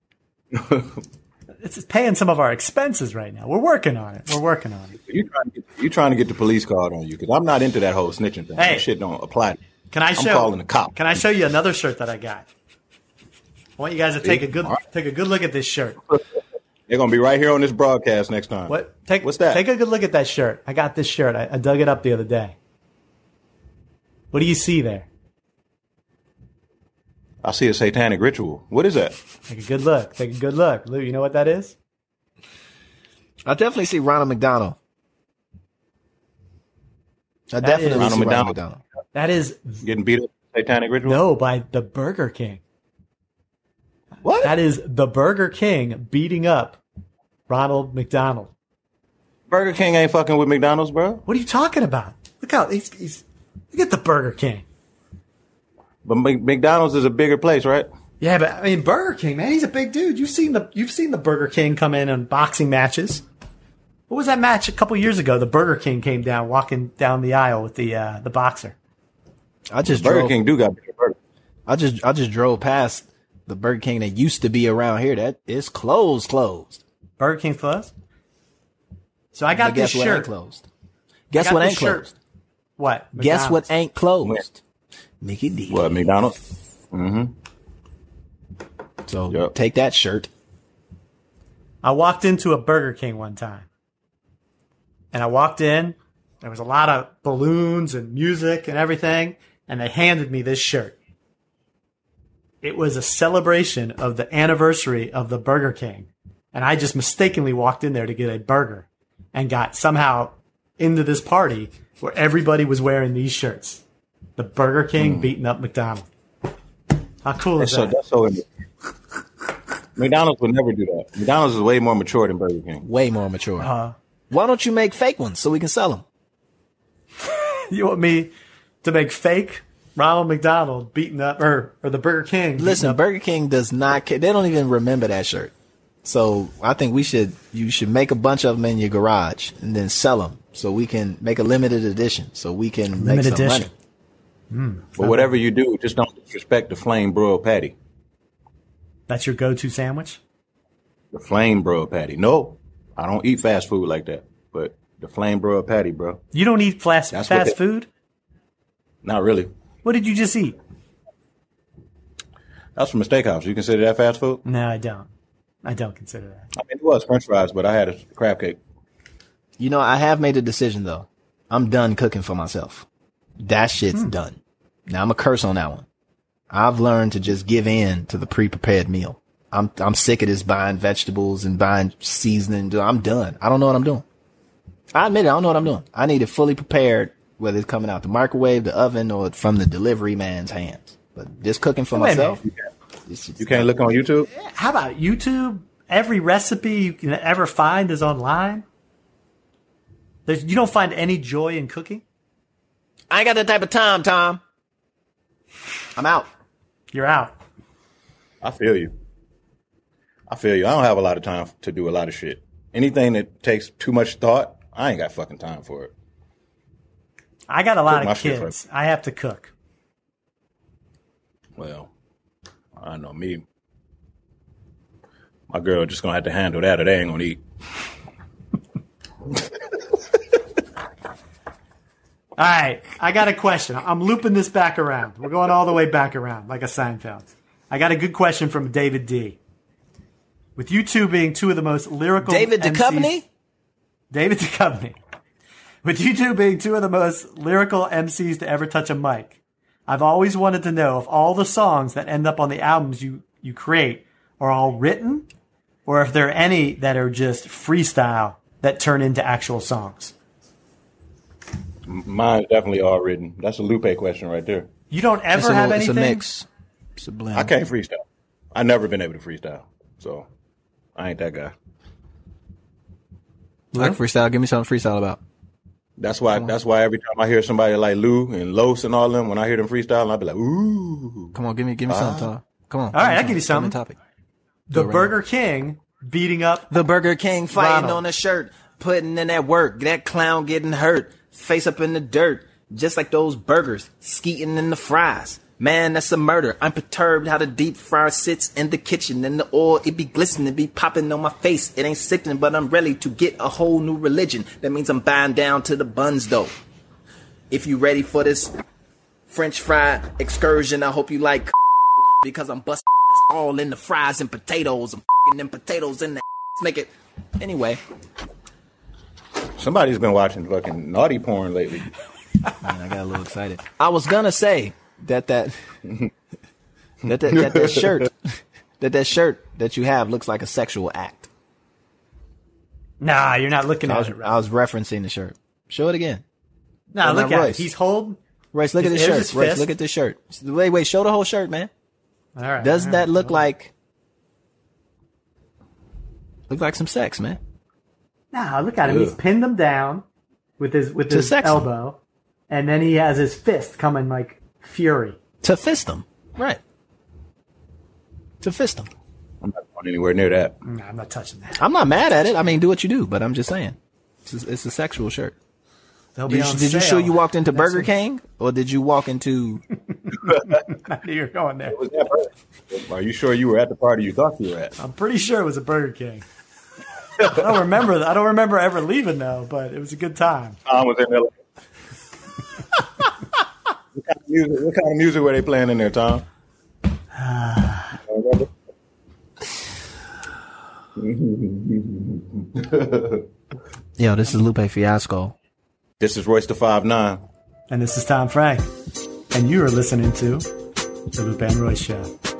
C: It's paying some of our expenses right now. We're working on it.
B: You trying to get the police card on you because I'm not into that whole snitching thing.
C: Hey.
B: That shit don't apply.
C: Can I
B: I'm
C: show?
B: calling the cop.
C: Can I show you another shirt that I got? I want you guys to take a good look at this shirt.
B: They're gonna be right here on this broadcast next time.
C: What's that? Take a good look at that shirt. I got this shirt. I dug it up the other day. What do you see there?
B: I see a satanic ritual. What is that?
C: Take a good look. Take a good look. Lou, you know what that is?
D: I definitely see Ronald McDonald. I definitely see Ronald McDonald.
C: That is
B: getting beat up. Satanic ritual?
C: No, by the Burger King.
B: What?
C: That is the Burger King beating up Ronald McDonald.
B: Burger King ain't fucking with McDonald's, bro.
C: What are you talking about? Look how he's look at the Burger King.
B: But McDonald's is a bigger place, right?
C: Yeah, but I mean Burger King, man, he's a big dude. You've seen the Burger King come in on boxing matches. What was that match a couple years ago? The Burger King came down, walking down the aisle with the boxer.
B: Burger King do got bigger burgers.
D: I just drove past the Burger King that used to be around here. That is closed.
C: Burger King's closed? So I got this shirt.
D: What ain't closed? Guess what ain't closed?
C: What?
D: Guess what ain't closed? Mickey D.
B: What, McDonald's? Mm-hmm.
D: So take that shirt.
C: I walked into a Burger King one time. And I walked in. There was a lot of balloons and music and everything. And they handed me this shirt. It was a celebration of the anniversary of the Burger King. And I just mistakenly walked in there to get a burger and got somehow into this party where everybody was wearing these shirts. The Burger King beating up McDonald's. How cool is that?
B: That's so McDonald's would never do that. McDonald's is way more mature than Burger King.
D: Way more mature. Why don't you make fake ones so we can sell them?
C: You want me to make fake Ronald McDonald beating up, or the Burger King?
D: Listen, Burger King does not care. They don't even remember that shirt. So I think you should make a bunch of them in your garage and then sell them so we can make a limited edition so we can make some money.
B: But whatever you do, just don't disrespect the flame broiled patty.
C: That's your go-to sandwich?
B: The flame broiled patty. No, I don't eat fast food like that. But the flame broiled patty, bro.
C: You don't eat fast food?
B: Not really.
C: What did you just eat?
B: That's from a steakhouse. You consider that fast food?
C: No, I don't. I don't consider that.
B: I mean, it was French fries, but I had a crab cake.
D: You know, I have made a decision, though. I'm done cooking for myself. That shit's done. Now, I'm a curse on that one. I've learned to just give in to the pre-prepared meal. I'm sick of this buying vegetables and buying seasoning. I'm done. I don't know what I'm doing. I admit it. I don't know what I'm doing. I need it fully prepared, whether it's coming out the microwave, the oven, or from the delivery man's hands. But just cooking for myself.
B: You can't look on YouTube?
C: How about YouTube? Every recipe you can ever find is online. You don't find any joy in cooking?
D: I ain't got that type of time, Tom. I'm out.
C: You're out.
B: I feel you. I don't have a lot of time to do a lot of shit. Anything that takes too much thought, I ain't got fucking time for it.
C: I got a lot of kids. I have to cook.
B: Well, I know me. My girl just gonna have to handle that, or they ain't gonna eat.
C: All right, I got a question. I'm looping this back around. We're going all the way back around, like a Seinfeld. I got a good question from David D. With you two being two of the most lyrical
D: David Duchovny?
C: David Duchovny. With you two being two of the most lyrical MCs to ever touch a mic, I've always wanted to know if all the songs that end up on the albums you create are all written, or if there are any that are just freestyle that turn into actual songs.
B: Mine's definitely all written. That's a Lupe question right there.
C: You don't ever have anything?
D: It's a mix. It's a blend.
B: I can't freestyle. I've never been able to freestyle. So I ain't that guy.
D: I can freestyle. Give me something to freestyle about.
B: That's why every time I hear somebody like Lou and Los and all them, when I hear them freestyle, I'll be like, ooh.
D: Come on, give me something, Tom. Come on.
C: All right, I'll give you something.
D: Topic.
C: The Burger King beating up
D: the Burger King fighting
C: Ronald
D: on a shirt, putting in that work, that clown getting hurt, face up in the dirt, just like those burgers, skeeting in the fries. Man, that's a murder. I'm perturbed how the deep fryer sits in the kitchen and the oil, it be glistening, be popping on my face. It ain't sickening, but I'm ready to get a whole new religion. That means I'm buying down to the buns, though. If you ready for this French fry excursion, I hope you like because I'm busting all in the fries and potatoes and them potatoes in the make it. Anyway.
B: Somebody's been watching fucking naughty porn lately.
D: Man, I got a little excited. I was gonna say that shirt that you have looks like a sexual act.
C: Nah, you're not looking at it.
D: I was referencing the shirt. Show it again.
C: Nah, look at
D: Royce.
C: it. He's holding.
D: Royce, look at the shirt. Royce, look at the shirt. Wait, show the whole shirt, man.
C: All right.
D: Does that look like some sex, man?
C: Nah, look at him. He's pinned them down with his elbow, and then he has his fist coming like fury.
D: To fist them. Right. To fist them.
B: I'm not going anywhere near that.
C: Nah, I'm not touching that.
D: I'm not mad at it. I mean, do what you do, but I'm just saying. It's a sexual shirt. Did you show you walked into Burger King, or did you walk into...
C: I knew you were going there.
B: Are you sure you were at the party you thought you were at?
C: I'm pretty sure it was a Burger King. I don't remember ever leaving though, but it was a good time.
B: Tom was in there. What kind of music were they playing in there, Tom?
D: Yo, this is Lupe Fiasco.
B: This is Royce the 5'9".
C: And this is Tom Frank. And you are listening to The Lupe and Royce Show.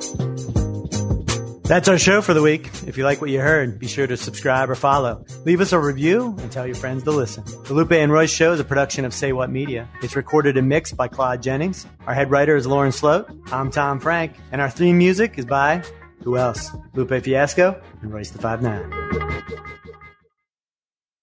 C: That's our show for the week. If you like what you heard, be sure to subscribe or follow. Leave us a review and tell your friends to listen. The Lupe and Royce Show is a production of Say What Media. It's recorded and mixed by Claude Jennings. Our head writer is Lauren Sloat. I'm Tom Frank. And our theme music is by, who else? Lupe Fiasco and Royce the 5'9".